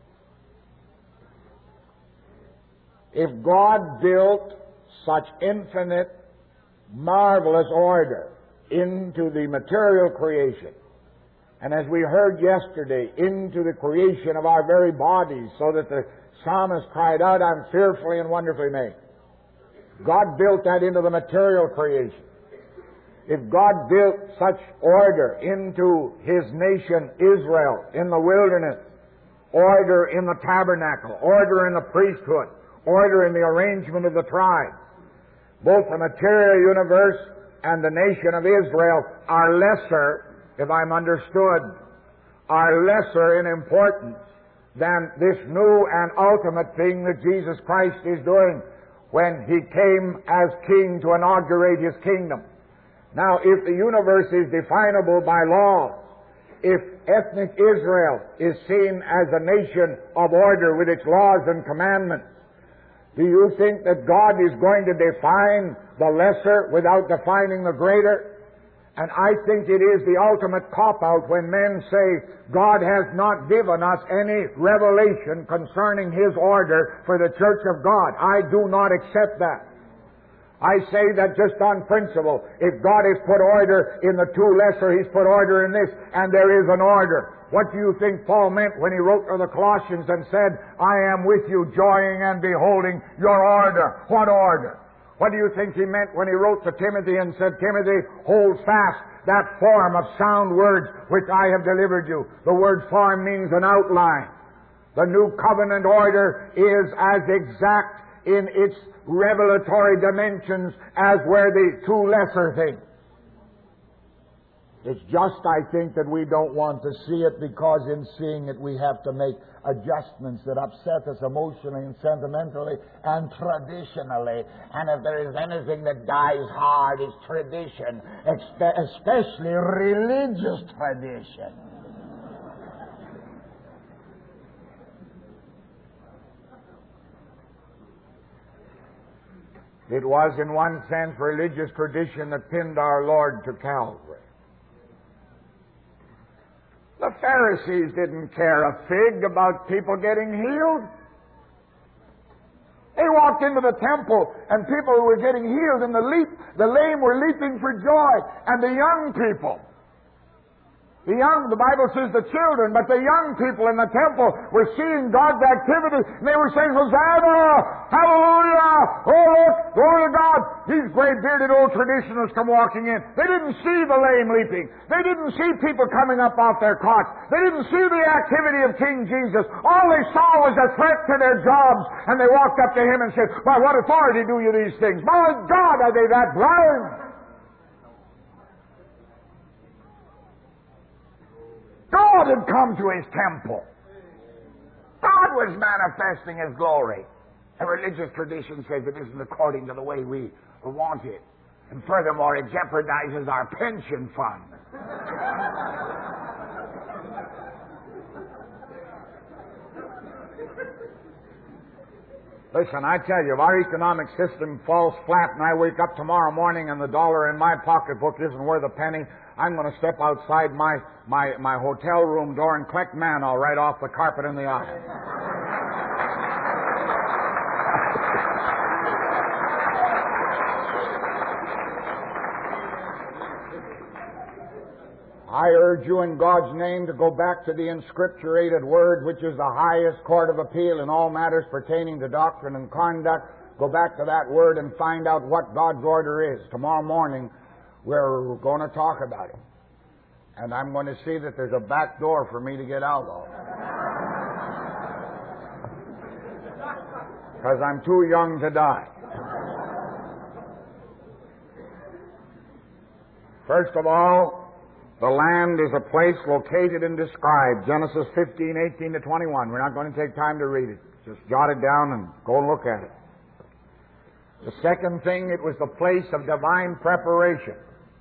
If God built such infinite, marvelous order into the material creation, and as we heard yesterday, into the creation of our very bodies, so that the psalmist cried out, I'm fearfully and wonderfully made. God built that into the material creation. If God built such order into His nation Israel in the wilderness, order in the tabernacle, order in the priesthood, order in the arrangement of the tribes, both the material universe and the nation of Israel are lesser, if I'm understood, are lesser in importance than this new and ultimate thing that Jesus Christ is doing when He came as King to inaugurate His kingdom. Now, if the universe is definable by law, if ethnic Israel is seen as a nation of order with its laws and commandments, do you think that God is going to define the lesser without defining the greater? And I think it is the ultimate cop-out when men say God has not given us any revelation concerning His order for the church of God. I do not accept that. I say that just on principle. If God has put order in the two lesser, He's put order in this, and there is an order. What do you think Paul meant when he wrote to the Colossians and said, I am with you, joying and beholding your order? What order? What do you think he meant when he wrote to Timothy and said, Timothy, hold fast that form of sound words which I have delivered you? The word form means an outline. The new covenant order is as exact in its revelatory dimensions as were the two lesser things. It's just, I think, that we don't want to see it, because in seeing it we have to make adjustments that upset us emotionally and sentimentally and traditionally. And if there is anything that dies hard, it's tradition, especially religious tradition. It was, in one sense, religious tradition that pinned our Lord to Calvary. The Pharisees didn't care a fig about people getting healed. They walked into the temple, and people who were getting healed, and the leap, the lame were leaping for joy, and the young people. The young, the Bible says the children, but the young people in the temple were seeing God's activity, and they were saying, Hosanna! Hallelujah! Oh, look! Glory to God! These gray-bearded old traditionalists come walking in. They didn't see the lame leaping. They didn't see people coming up off their cots. They didn't see the activity of King Jesus. All they saw was a threat to their jobs, and they walked up to Him and said, by what authority do you these things? My God, are they that blind? God had come to His temple. God was manifesting His glory. And religious tradition says it isn't according to the way we want it. And furthermore, it jeopardizes our pension fund. Listen, I tell you, if our economic system falls flat and I wake up tomorrow morning and the dollar in my pocketbook isn't worth a penny, I'm going to step outside my, my, my hotel room door and collect manna right off the carpet in the aisle. I urge you in God's name to go back to the inscripturated Word, which is the highest court of appeal in all matters pertaining to doctrine and conduct. Go back to that Word and find out what God's order is. Tomorrow morning, we're going to talk about it. And I'm going to see that there's a back door for me to get out of. Because I'm too young to die. First of all, the land is a place located and described. Genesis fifteen, eighteen to twenty-one. We're not going to take time to read it. Just jot it down and go and look at it. The second thing, it was the place of divine preparation.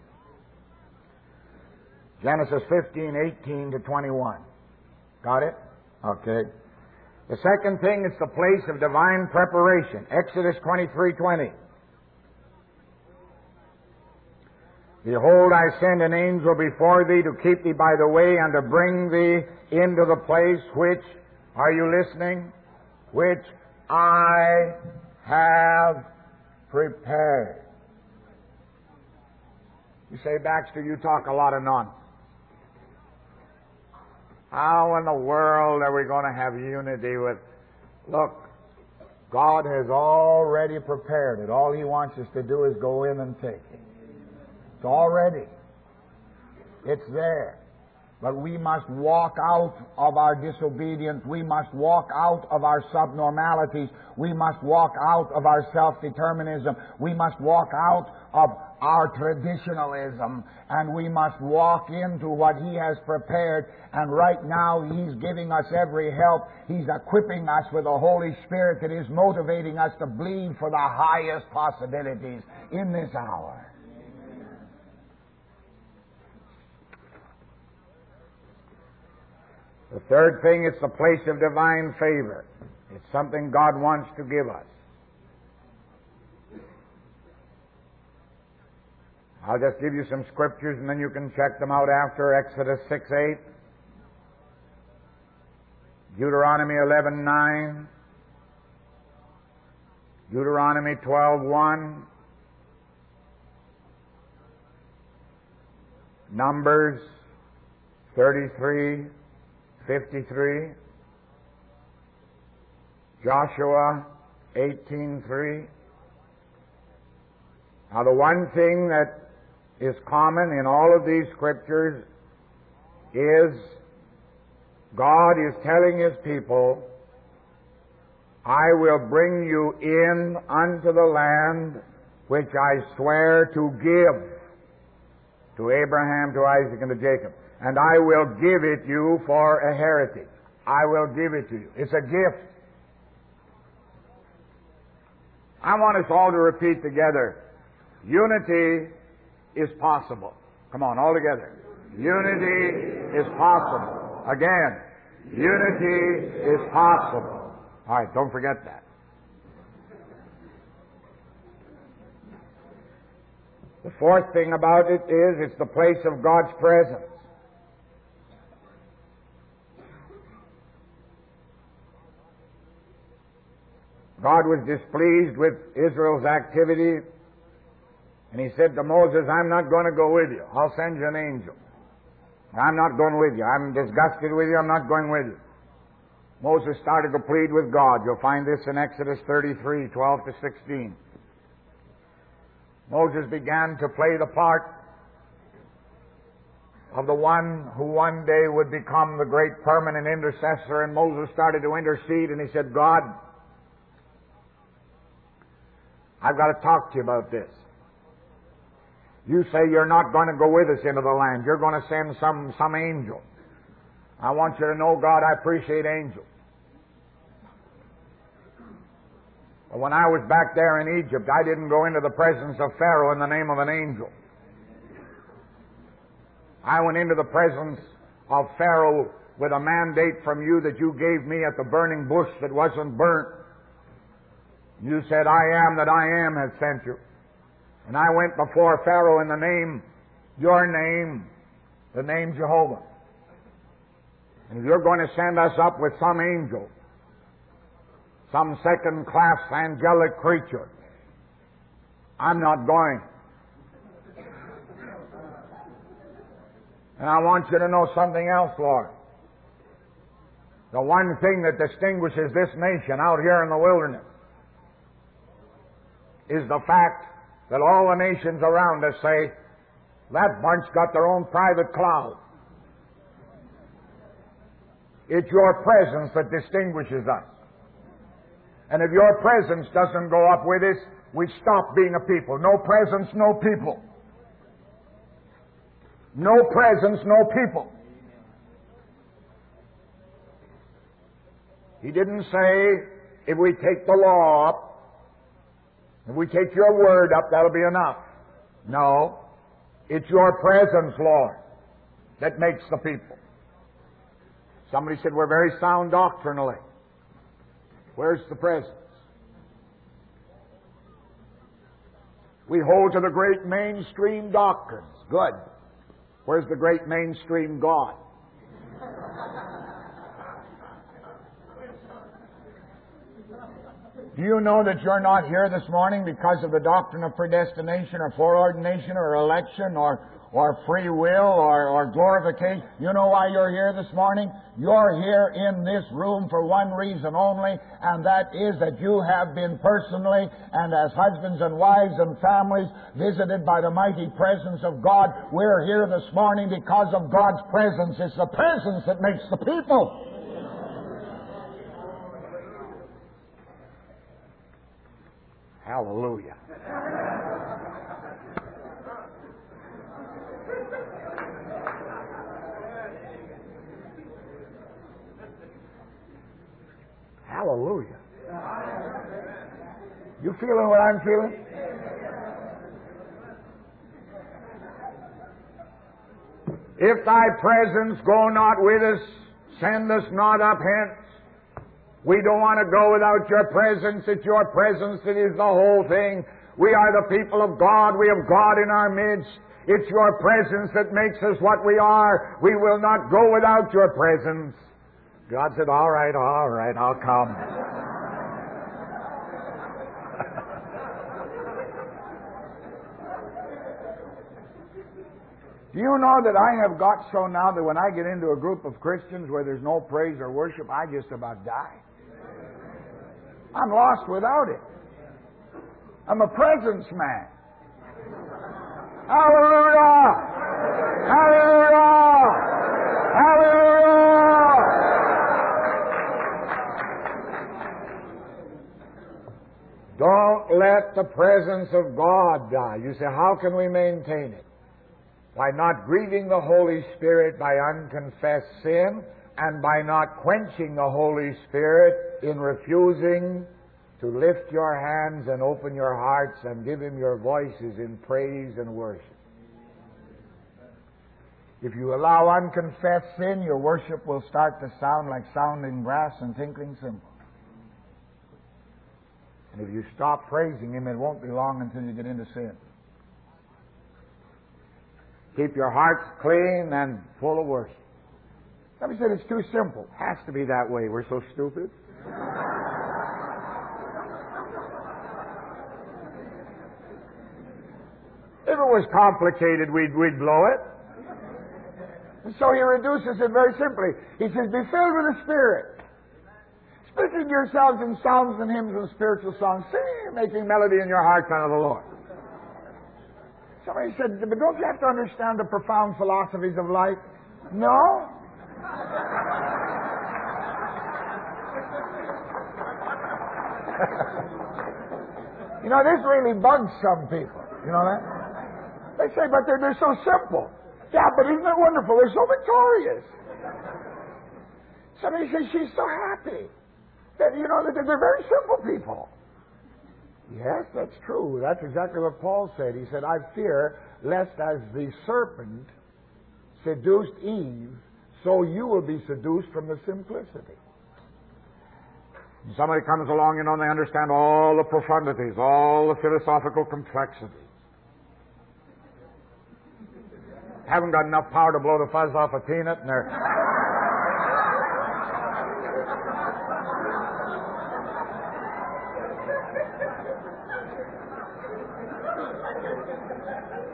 Genesis fifteen, eighteen to twenty-one. Got it? Okay. The second thing, it's the place of divine preparation. Exodus twenty-three, twenty. Behold, I send an angel before thee to keep thee by the way and to bring thee into the place which, are you listening? Which I have prepared. You say, Baxter, you talk a lot of nonsense. How in the world are we going to have unity with... Look, God has already prepared it. All He wants us to do is go in and take it. It's already. It's there. But we must walk out of our disobedience. We must walk out of our subnormalities. We must walk out of our self-determinism. We must walk out of our traditionalism. And we must walk into what He has prepared. And right now He's giving us every help. He's equipping us with the Holy Spirit that is motivating us to bleed for the highest possibilities in this hour. The third thing, it's the place of divine favor. It's something God wants to give us. I'll just give you some scriptures and then you can check them out after. Exodus six, eight. Deuteronomy eleven, nine. Deuteronomy twelve, one. Numbers thirty-three, fifty-three. Joshua eighteen, three. Now the one thing that is common in all of these scriptures is God is telling His people, I will bring you in unto the land which I swear to give to Abraham, to Isaac, and to Jacob. And I will give it you for a heritage. I will give it to you. It's a gift. I want us all to repeat together. Unity is possible. Come on, all together. Unity is possible. Again, unity is possible. All right, don't forget that. The fourth thing about it is it's the place of God's presence. God was displeased with Israel's activity, and He said to Moses, I'm not going to go with you. I'll send you an angel. I'm not going with you. I'm disgusted with you. I'm not going with you. Moses started to plead with God. You'll find this in Exodus thirty-three, twelve to sixteen. Moses began to play the part of the one who one day would become the great permanent intercessor, and Moses started to intercede, and he said, God, I've got to talk to you about this. You say you're not going to go with us into the land. You're going to send some, some angel. I want you to know, God, I appreciate angels. But when I was back there in Egypt, I didn't go into the presence of Pharaoh in the name of an angel. I went into the presence of Pharaoh with a mandate from you that you gave me at the burning bush that wasn't burnt. You said, I am that I am has sent you. And I went before Pharaoh in the name, your name, the name Jehovah. And if you're going to send us up with some angel, some second-class angelic creature, I'm not going. And I want you to know something else, Lord. The one thing that distinguishes this nation out here in the wilderness is the fact that all the nations around us say, that bunch got their own private cloud. It's your presence that distinguishes us. And if your presence doesn't go up with us, we stop being a people. No presence, no people. No presence, no people. He didn't say, if we take the law up, if we take your word up, that'll be enough. No. It's your presence, Lord, that makes the people. Somebody said, we're very sound doctrinally. Where's the presence? We hold to the great mainstream doctrines. Good. Where's the great mainstream God? Do you know that you're not here this morning because of the doctrine of predestination or foreordination or election or, or free will or, or glorification? You know why you're here this morning? You're here in this room for one reason only, and that is that you have been personally and as husbands and wives and families visited by the mighty presence of God. We're here this morning because of God's presence. It's the presence that makes the people. Hallelujah. Hallelujah. You feeling what I'm feeling? If thy presence go not with us, send us not up hence. We don't want to go without your presence. It's your presence that is the whole thing. We are the people of God. We have God in our midst. It's your presence that makes us what we are. We will not go without your presence. God said, all right, all right, I'll come. Do you know that I have got so now that when I get into a group of Christians where there's no praise or worship, I just about die. I'm lost without it. I'm a presence man. Hallelujah! Hallelujah! Hallelujah! Don't let the presence of God die. You say, how can we maintain it? By not grieving the Holy Spirit by unconfessed sin, and by not quenching the Holy Spirit in refusing to lift your hands and open your hearts and give Him your voices in praise and worship. If you allow unconfessed sin, your worship will start to sound like sounding brass and tinkling cymbals. And if you stop praising Him, it won't be long until you get into sin. Keep your hearts clean and full of worship. Somebody said it's too simple. Has to be that way. We're so stupid. If it was complicated, we'd, we'd blow it. And so he reduces it very simply. He says, be filled with the Spirit. Speaking to yourselves in psalms and hymns and spiritual songs, singing, making melody in your hearts unto the Lord. Somebody said, but don't you have to understand the profound philosophies of life? No. You know, this really bugs some people. You know that? They say, but they're, they're so simple. Yeah, but isn't it wonderful? They're so victorious. Somebody says, she's so happy. That, you know, that they're, they're very simple people. Yes, that's true. That's exactly what Paul said. He said, I fear lest as the serpent seduced Eve, so you will be seduced from the simplicity. Somebody comes along, you know, and they understand all the profundities, all the philosophical complexities. Haven't got enough power to blow the fuzz off a peanut, and they're...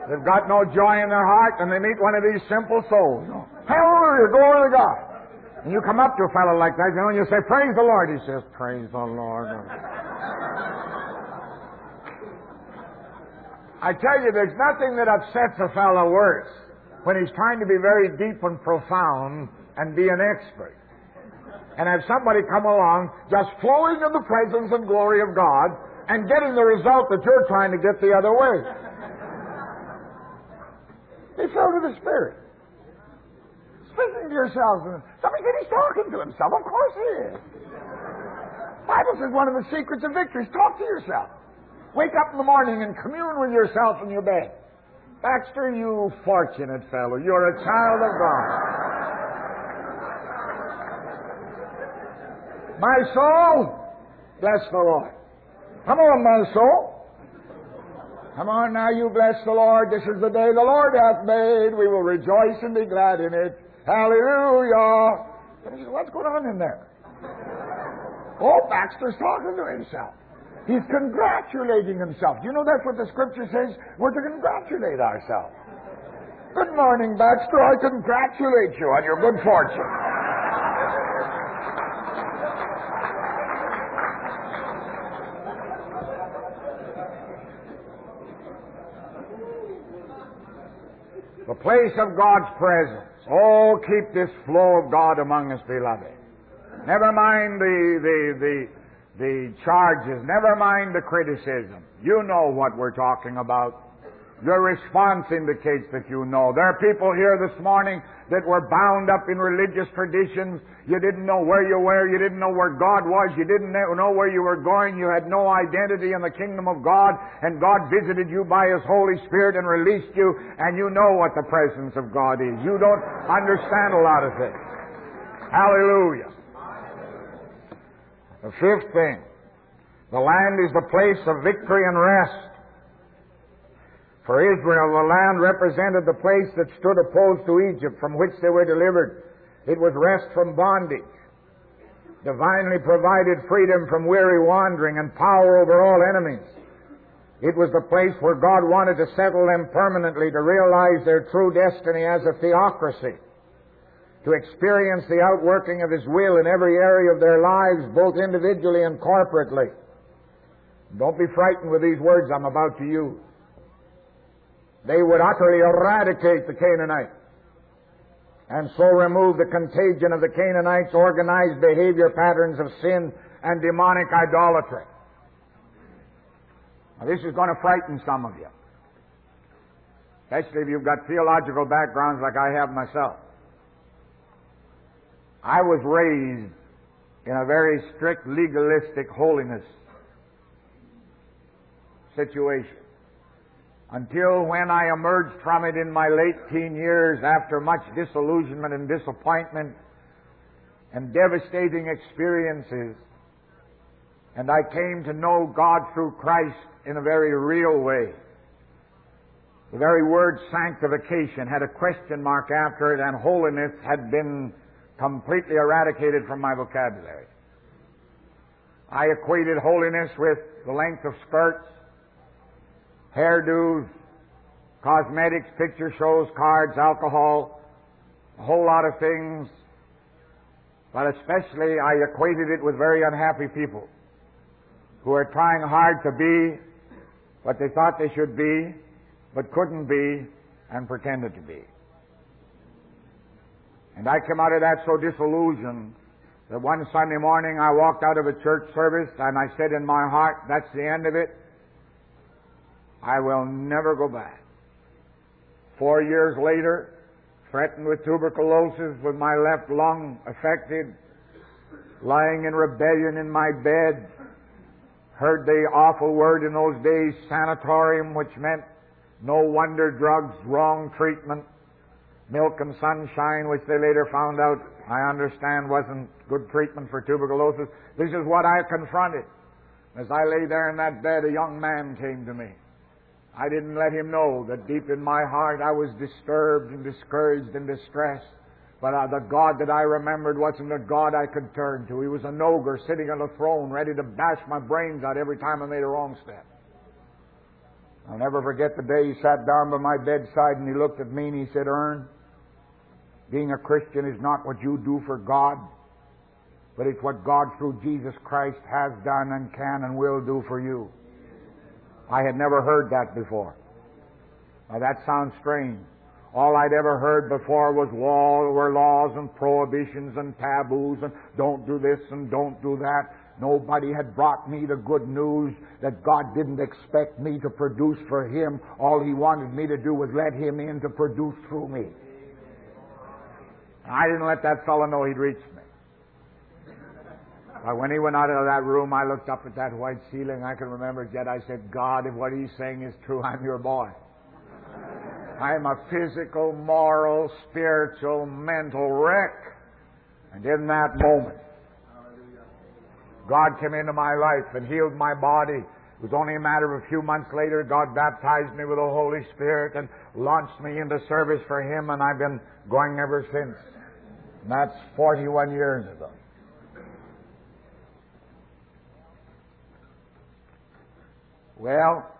They've got no joy in their heart, and they meet one of these simple souls. Hallelujah, glory to God. And you come up to a fellow like that, you know, and you say, praise the Lord. He says, praise the Lord. I tell you, there's nothing that upsets a fellow worse when he's trying to be very deep and profound and be an expert, and have somebody come along just flowing in the presence and glory of God and getting the result that you're trying to get the other way. They filled with the Spirit. Speaking to yourselves. And somebody said he's talking to himself. Of course he is. The Bible says one of the secrets of victory is talk to yourself. Wake up in the morning and commune with yourself in your bed. Baxter, you fortunate fellow. You're a child of God. My soul, bless the Lord. Come on, my soul. Come on now, you bless the Lord. This is the day the Lord hath made. We will rejoice and be glad in it. Hallelujah. And he said, what's going on in there? Oh, Baxter's talking to himself. He's congratulating himself. Do you know that's what the Scripture says? We're to congratulate ourselves. Good morning, Baxter. I congratulate you on your good fortune. The place of God's presence. Oh, keep this flow of God among us, beloved. Never mind the, the, the, the charges. Never mind the criticism. You know what we're talking about. Your response indicates that you know. There are people here this morning that were bound up in religious traditions. You didn't know where you were. You didn't know where God was. You didn't know where you were going. You had no identity in the kingdom of God. And God visited you by His Holy Spirit and released you. And you know what the presence of God is. You don't understand a lot of things. Hallelujah. The fifth thing. The land is the place of victory and rest. For Israel, the land represented the place that stood opposed to Egypt, from which they were delivered. It was rest from bondage, divinely provided freedom from weary wandering, and power over all enemies. It was the place where God wanted to settle them permanently, to realize their true destiny as a theocracy, to experience the outworking of His will in every area of their lives, both individually and corporately. Don't be frightened with these words I'm about to use. They would utterly eradicate the Canaanites and so remove the contagion of the Canaanites' organized behavior patterns of sin and demonic idolatry. Now, this is going to frighten some of you, especially if you've got theological backgrounds like I have myself. I was raised in a very strict, legalistic holiness situation, until when I emerged from it in my late teen years after much disillusionment and disappointment and devastating experiences, and I came to know God through Christ in a very real way. The very word sanctification had a question mark after it, and holiness had been completely eradicated from my vocabulary. I equated holiness with the length of skirts, hairdos, cosmetics, picture shows, cards, alcohol, a whole lot of things. But especially I equated it with very unhappy people who are trying hard to be what they thought they should be, but couldn't be, and pretended to be. And I came out of that so disillusioned that one Sunday morning I walked out of a church service and I said in my heart, that's the end of it. I will never go back. Four years later, threatened with tuberculosis, with my left lung affected, lying in rebellion in my bed, heard the awful word in those days, sanatorium, which meant no wonder drugs, wrong treatment, milk and sunshine, which they later found out, I understand, wasn't good treatment for tuberculosis. This is what I confronted. As I lay there in that bed, a young man came to me. I didn't let him know that deep in my heart I was disturbed and discouraged and distressed. But uh, the God that I remembered wasn't a God I could turn to. He was an ogre sitting on a throne ready to bash my brains out every time I made a wrong step. I'll never forget the day he sat down by my bedside and he looked at me and he said, "Ern, being a Christian is not what you do for God, but it's what God through Jesus Christ has done and can and will do for you." I had never heard that before. Now that sounds strange. All I'd ever heard before was law, were laws and prohibitions and taboos and don't do this and don't do that. Nobody had brought me the good news that God didn't expect me to produce for Him. All He wanted me to do was let Him in to produce through me. I didn't let that fellow know he'd reached me. But when he went out of that room, I looked up at that white ceiling. I can remember it yet. I said, "God, if what he's saying is true, I'm your boy. I'm a physical, moral, spiritual, mental wreck." And in that moment, God came into my life and healed my body. It was only a matter of a few months later, God baptized me with the Holy Spirit and launched me into service for Him, and I've been going ever since. And that's forty-one years ago. Well,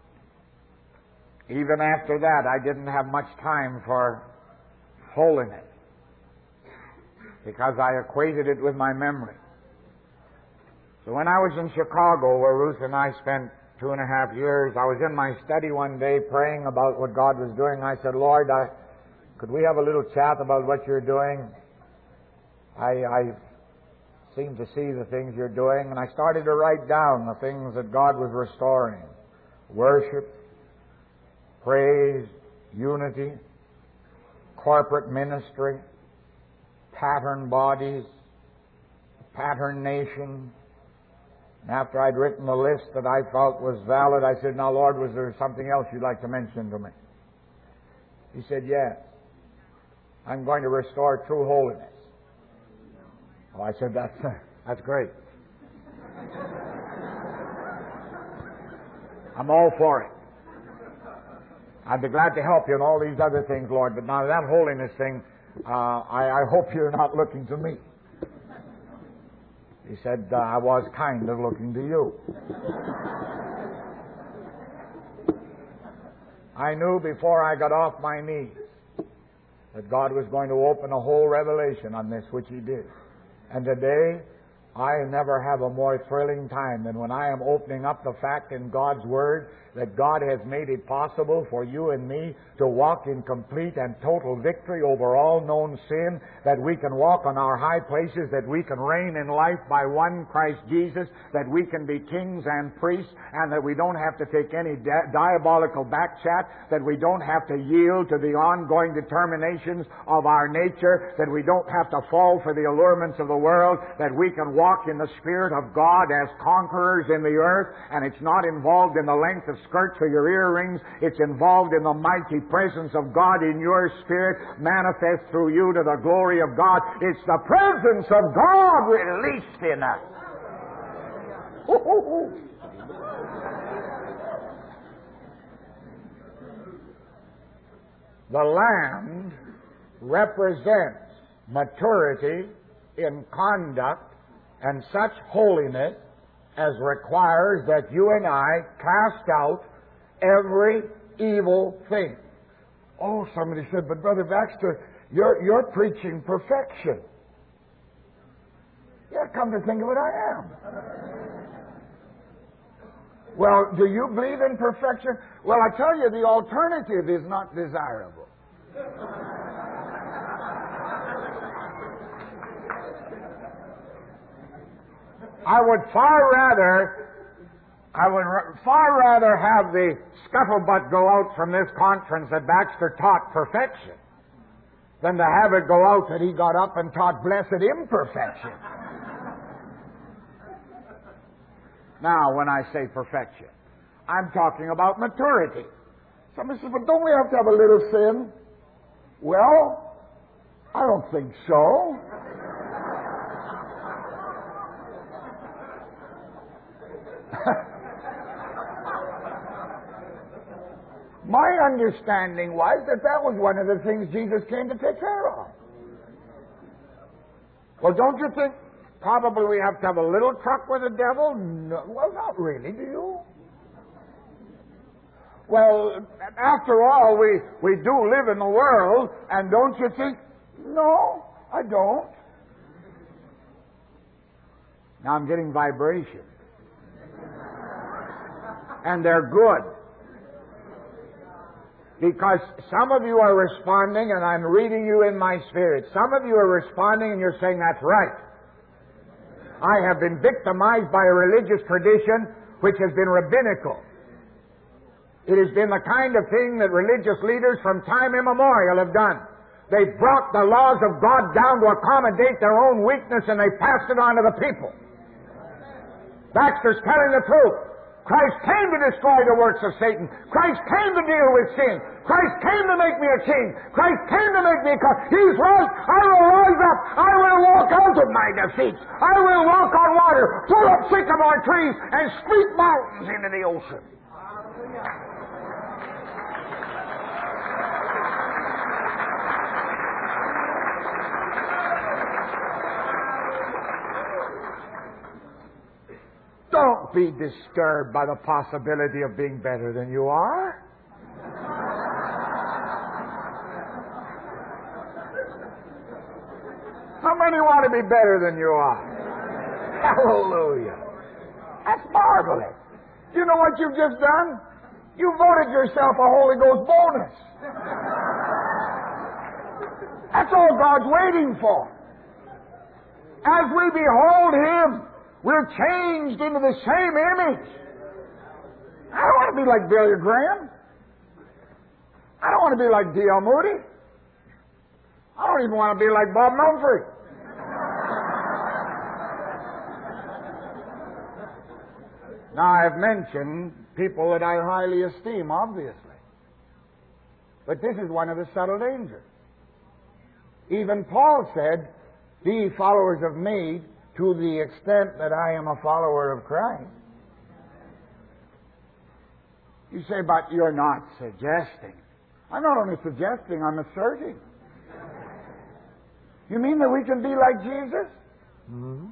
even after that, I didn't have much time for holiness because I equated it with my memory. So when I was in Chicago, where Ruth and I spent two and a half years, I was in my study one day praying about what God was doing. I said, "Lord, I, could we have a little chat about what you're doing? I, I seem to see the things you're doing." And I started to write down the things that God was restoring. Worship, praise, unity, corporate ministry, pattern bodies, pattern nation. And after I'd written the list that I felt was valid, I said, "Now, Lord, was there something else you'd like to mention to me?" He said, "Yes. I'm going to restore true holiness." Oh, I said, that's, uh, that's great. I'm all for it. I'd be glad to help you in all these other things, Lord, but now that holiness thing, uh, I, I hope you're not looking to me. He said, uh, "I was kind of looking to you." I knew before I got off my knees that God was going to open a whole revelation on this, which He did. And today, I never have a more thrilling time than when I am opening up the fact in God's Word that God has made it possible for you and me to walk in complete and total victory over all known sin, that we can walk on our high places, that we can reign in life by one Christ Jesus, that we can be kings and priests, and that we don't have to take any di- diabolical backchat, that we don't have to yield to the ongoing determinations of our nature, that we don't have to fall for the allurements of the world, that we can walk in the Spirit of God as conquerors in the earth, and it's not involved in the length of skirts or your earrings. It's involved in the mighty presence of God in your spirit, manifest through you to the glory of God. It's the presence of God released in us. Ooh. The land represents maturity in conduct and such holiness as requires that you and I cast out every evil thing. Oh, somebody said, "But Brother Baxter, you're, you're preaching perfection." Yeah, come to think of it, I am. Well, do you believe in perfection? Well, I tell you, the alternative is not desirable. I would far rather, I would r- far rather have the scuttlebutt go out from this conference that Baxter taught perfection than to have it go out that he got up and taught blessed imperfection. Now, when I say perfection, I'm talking about maturity. Somebody says, "But don't we have to have a little sin?" Well, I don't think so. My understanding was that that was one of the things Jesus came to take care of. Well, don't you think probably we have to have a little truck with the devil? No, well, not really, do you? Well, after all, we, we do live in the world, and don't you think? No, I don't. Now I'm getting vibrations. And they're good. Because some of you are responding, and I'm reading you in my spirit. Some of you are responding, and you're saying, that's right. I have been victimized by a religious tradition which has been rabbinical. It has been the kind of thing that religious leaders from time immemorial have done. They've brought the laws of God down to accommodate their own weakness, and they passed it on to the people. Baxter's telling the truth. Christ came to destroy the works of Satan. Christ came to deal with sin. Christ came to make me a king. Christ came to make me a king. He's rose. I will rise up. I will walk out of my defeats. I will walk on water, pull up sycamore trees, and sweep mountains into the ocean. Don't be disturbed by the possibility of being better than you are. How many want to be better than you are? Hallelujah. That's marvelous. You know what you've just done? You voted yourself a Holy Ghost bonus. That's all God's waiting for. As we behold Him, we're changed into the same image. I don't want to be like Billy Graham. I don't want to be like D L Moody. I don't even want to be like Bob Mumford. Now, I've mentioned people that I highly esteem, obviously. But this is one of the subtle dangers. Even Paul said, be followers of me, to the extent that I am a follower of Christ. You say, but you're not suggesting. I'm not only suggesting, I'm asserting. You mean that we can be like Jesus? Mm-hmm.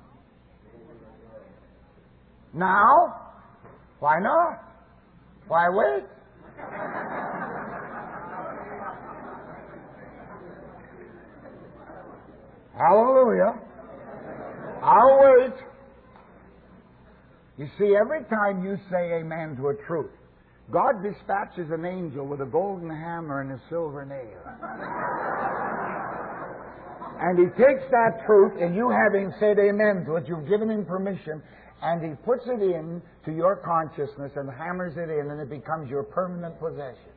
Now? Why not? Why wait? Hallelujah. I'll wait. You see, every time you say amen to a truth, God dispatches an angel with a golden hammer and a silver nail. And He takes that truth, and you having said amen to it, you've given Him permission, and He puts it in to your consciousness and hammers it in, and it becomes your permanent possession.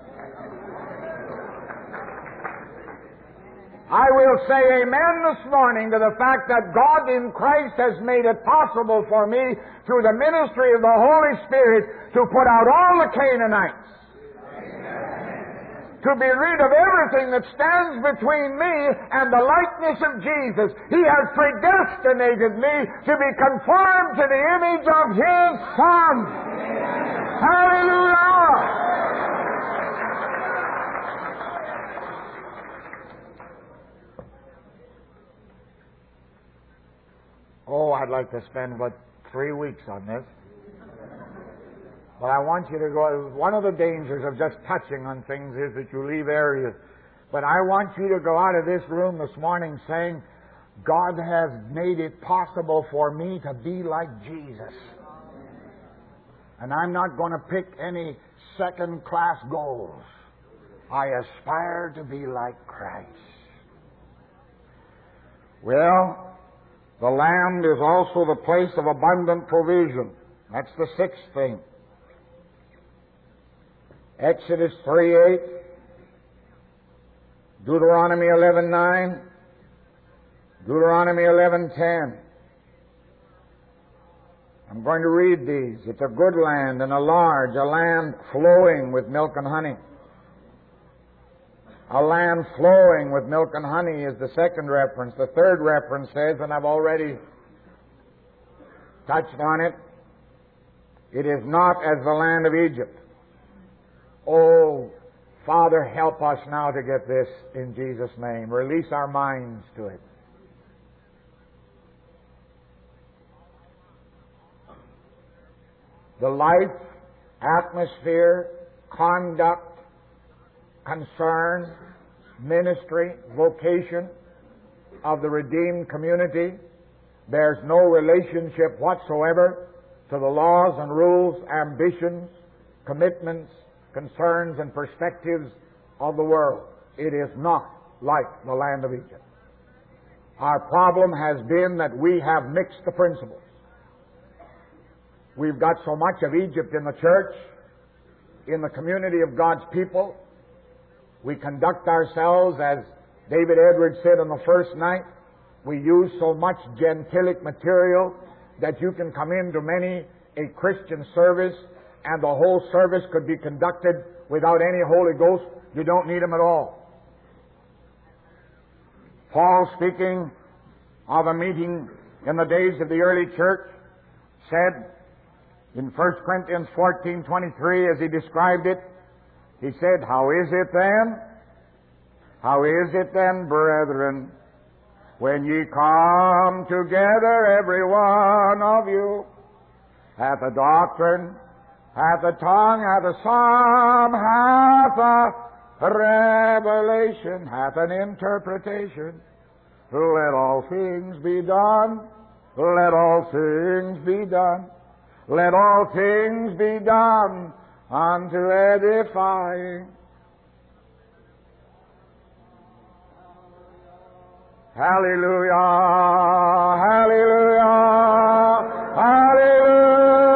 I will say amen this morning to the fact that God in Christ has made it possible for me, through the ministry of the Holy Spirit, to put out all the Canaanites. Amen. To be rid of everything that stands between me and the likeness of Jesus. He has predestinated me to be conformed to the image of His Son. Amen. Hallelujah! Oh, I'd like to spend about three weeks on this. But I want you to go, one of the dangers of just touching on things is that you leave areas. But I want you to go out of this room this morning saying, God has made it possible for me to be like Jesus. And I'm not going to pick any second-class goals. I aspire to be like Christ. Well, the land is also the place of abundant provision. That's the sixth thing. Exodus three eight, Deuteronomy eleven nine, Deuteronomy eleven ten. I'm going to read these. It's a good land and a large, a land flowing with milk and honey. A land flowing with milk and honey is the second reference. The third reference says, and I've already touched on it, it is not as the land of Egypt. Oh, Father, help us now to get this in Jesus' name. Release our minds to it. The life, atmosphere, conduct, concern, ministry, vocation of the redeemed community bears no relationship whatsoever to the laws and rules, ambitions, commitments, concerns, and perspectives of the world. It is not like the land of Egypt. Our problem has been that we have mixed the principles. We've got so much of Egypt in the church, in the community of God's people. We conduct ourselves as David Edwards said on the first night. We use so much gentilic material that you can come into many a Christian service and the whole service could be conducted without any Holy Ghost. You don't need Him at all. Paul, speaking of a meeting in the days of the early church, said in First Corinthians fourteen twenty-three, as he described it, he said, "How is it then? How is it then, brethren, when ye come together, every one of you hath a doctrine, hath a tongue, hath a psalm, hath a revelation, hath an interpretation. Let all things be done, let all things be done, let all things be done unto edifying." Hallelujah, hallelujah, hallelujah,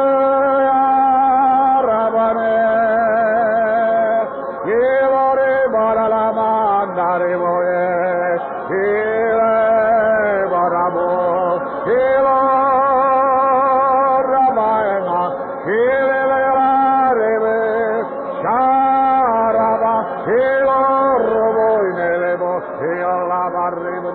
Rabbane, Yevore Baralamandare Moye, Ile Barabo, Ilo Rabayana, Ile Rarebe, Sharaba, Ilo Robo Inelebo, Ila Barribe.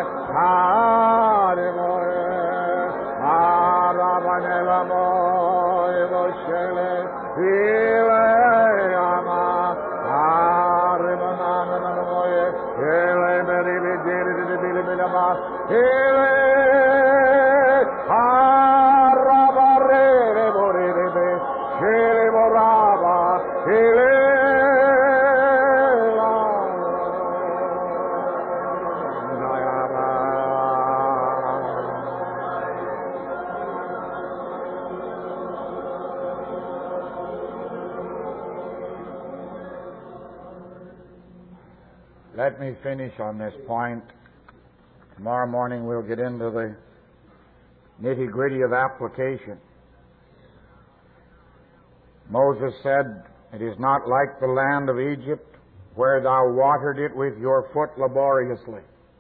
Let me finish on this point. Tomorrow morning we'll get into the nitty-gritty of application. Moses said, "It is not like the land of Egypt, where thou watered it with your foot laboriously."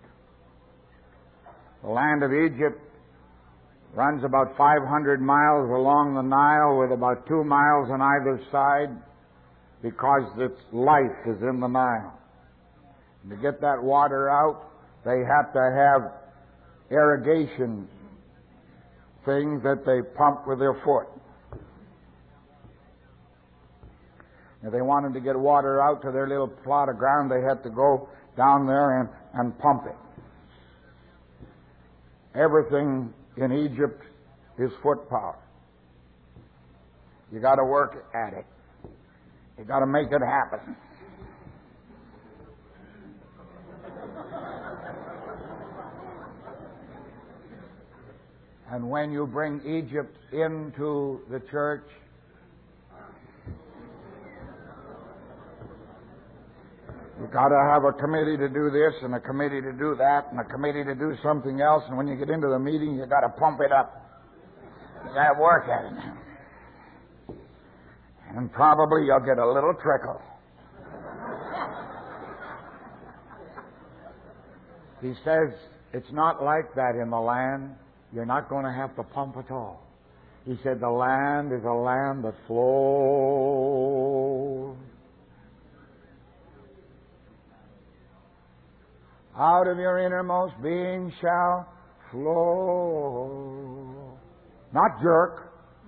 The land of Egypt runs about five hundred miles along the Nile with about two miles on either side because its life is in the Nile. And to get that water out, they have to have irrigation things that they pump with their foot. If they wanted to get water out to their little plot of ground, they had to go down there and, and pump it. Everything in Egypt is foot power. You got to work at it. You got to make it happen. And when you bring Egypt into the church, you've got to have a committee to do this and a committee to do that and a committee to do something else. And when you get into the meeting, you've got to pump it up. You've got to work at it. And probably you'll get a little trickle. He says, it's not like that in the land. You're not going to have to pump at all. He said the land is a land that flows. Out of your innermost being shall flow. Not jerk.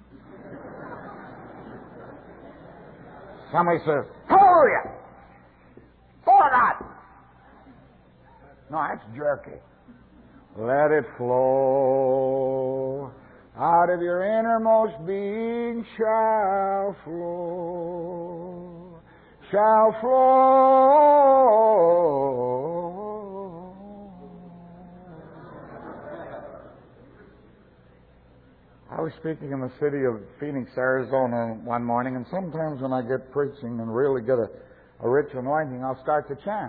Somebody says, hallelujah! For that! No, that's jerky. Let it flow. Out of your innermost being shall flow. shall flow. I was speaking in the city of Phoenix, Arizona one morning, and sometimes when I get preaching and really get a, a rich anointing, I'll start to chant.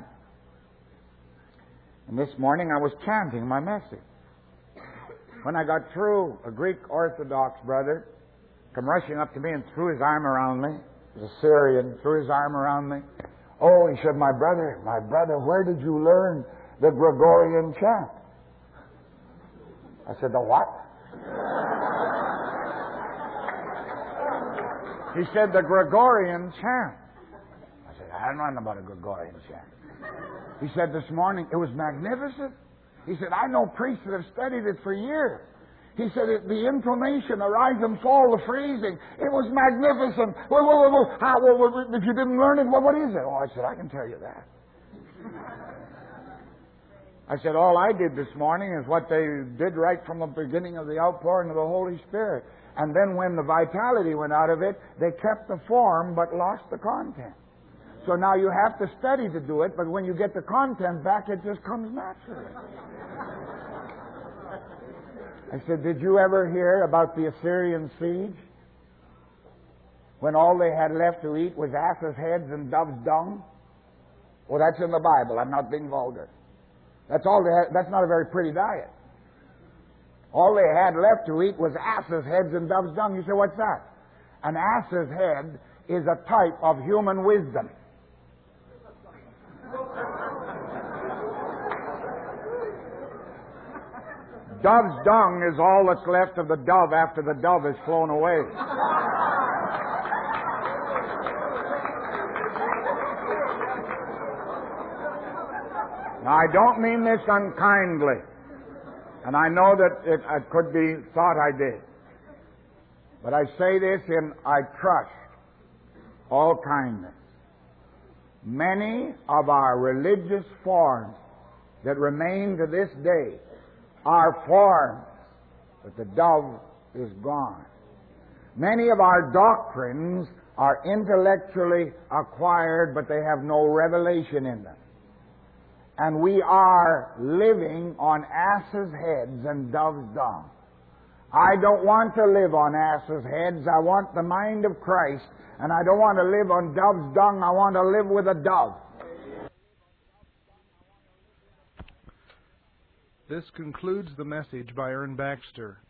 And this morning I was chanting my message. When I got through, a Greek Orthodox brother come rushing up to me and threw his arm around me. He was a Syrian, threw his arm around me. Oh, he said, my brother, my brother, where did you learn the Gregorian chant? I said, the what? He said, the Gregorian chant. I said, I don't know about a Gregorian chant. He said, this morning, it was magnificent. He said, I know priests that have studied it for years. He said, it, the intonation, the rise and fall, the phrasing, it was magnificent. Well, well, well, well, how, well, well, if you didn't learn it, well, what is it? Oh, I said, I can tell you that. I said, all I did this morning is what they did right from the beginning of the outpouring of the Holy Spirit. And then when the vitality went out of it, they kept the form but lost the content. So now you have to study to do it, but when you get the content back, it just comes naturally. I said, did you ever hear about the Assyrian siege? When all they had left to eat was asses' heads and dove's dung? Well, that's in the Bible. I'm not being vulgar. That's all they had. That's not a very pretty diet. All they had left to eat was asses' heads and dove's dung. You say, what's that? An ass's head is a type of human wisdom. Dove's dung is all that's left of the dove after the dove is flown away. Now, I don't mean this unkindly, and I know that it, it could be thought I did. But I say this in, I trust, all kindness. Many of our religious forms that remain to this day are forms, but the dove is gone. Many of our doctrines are intellectually acquired, but they have no revelation in them. And we are living on asses' heads and dove's dung. I don't want to live on asses' heads. I want the mind of Christ. And I don't want to live on dove's dung. I want to live with a dove. This concludes the message by Ern Baxter.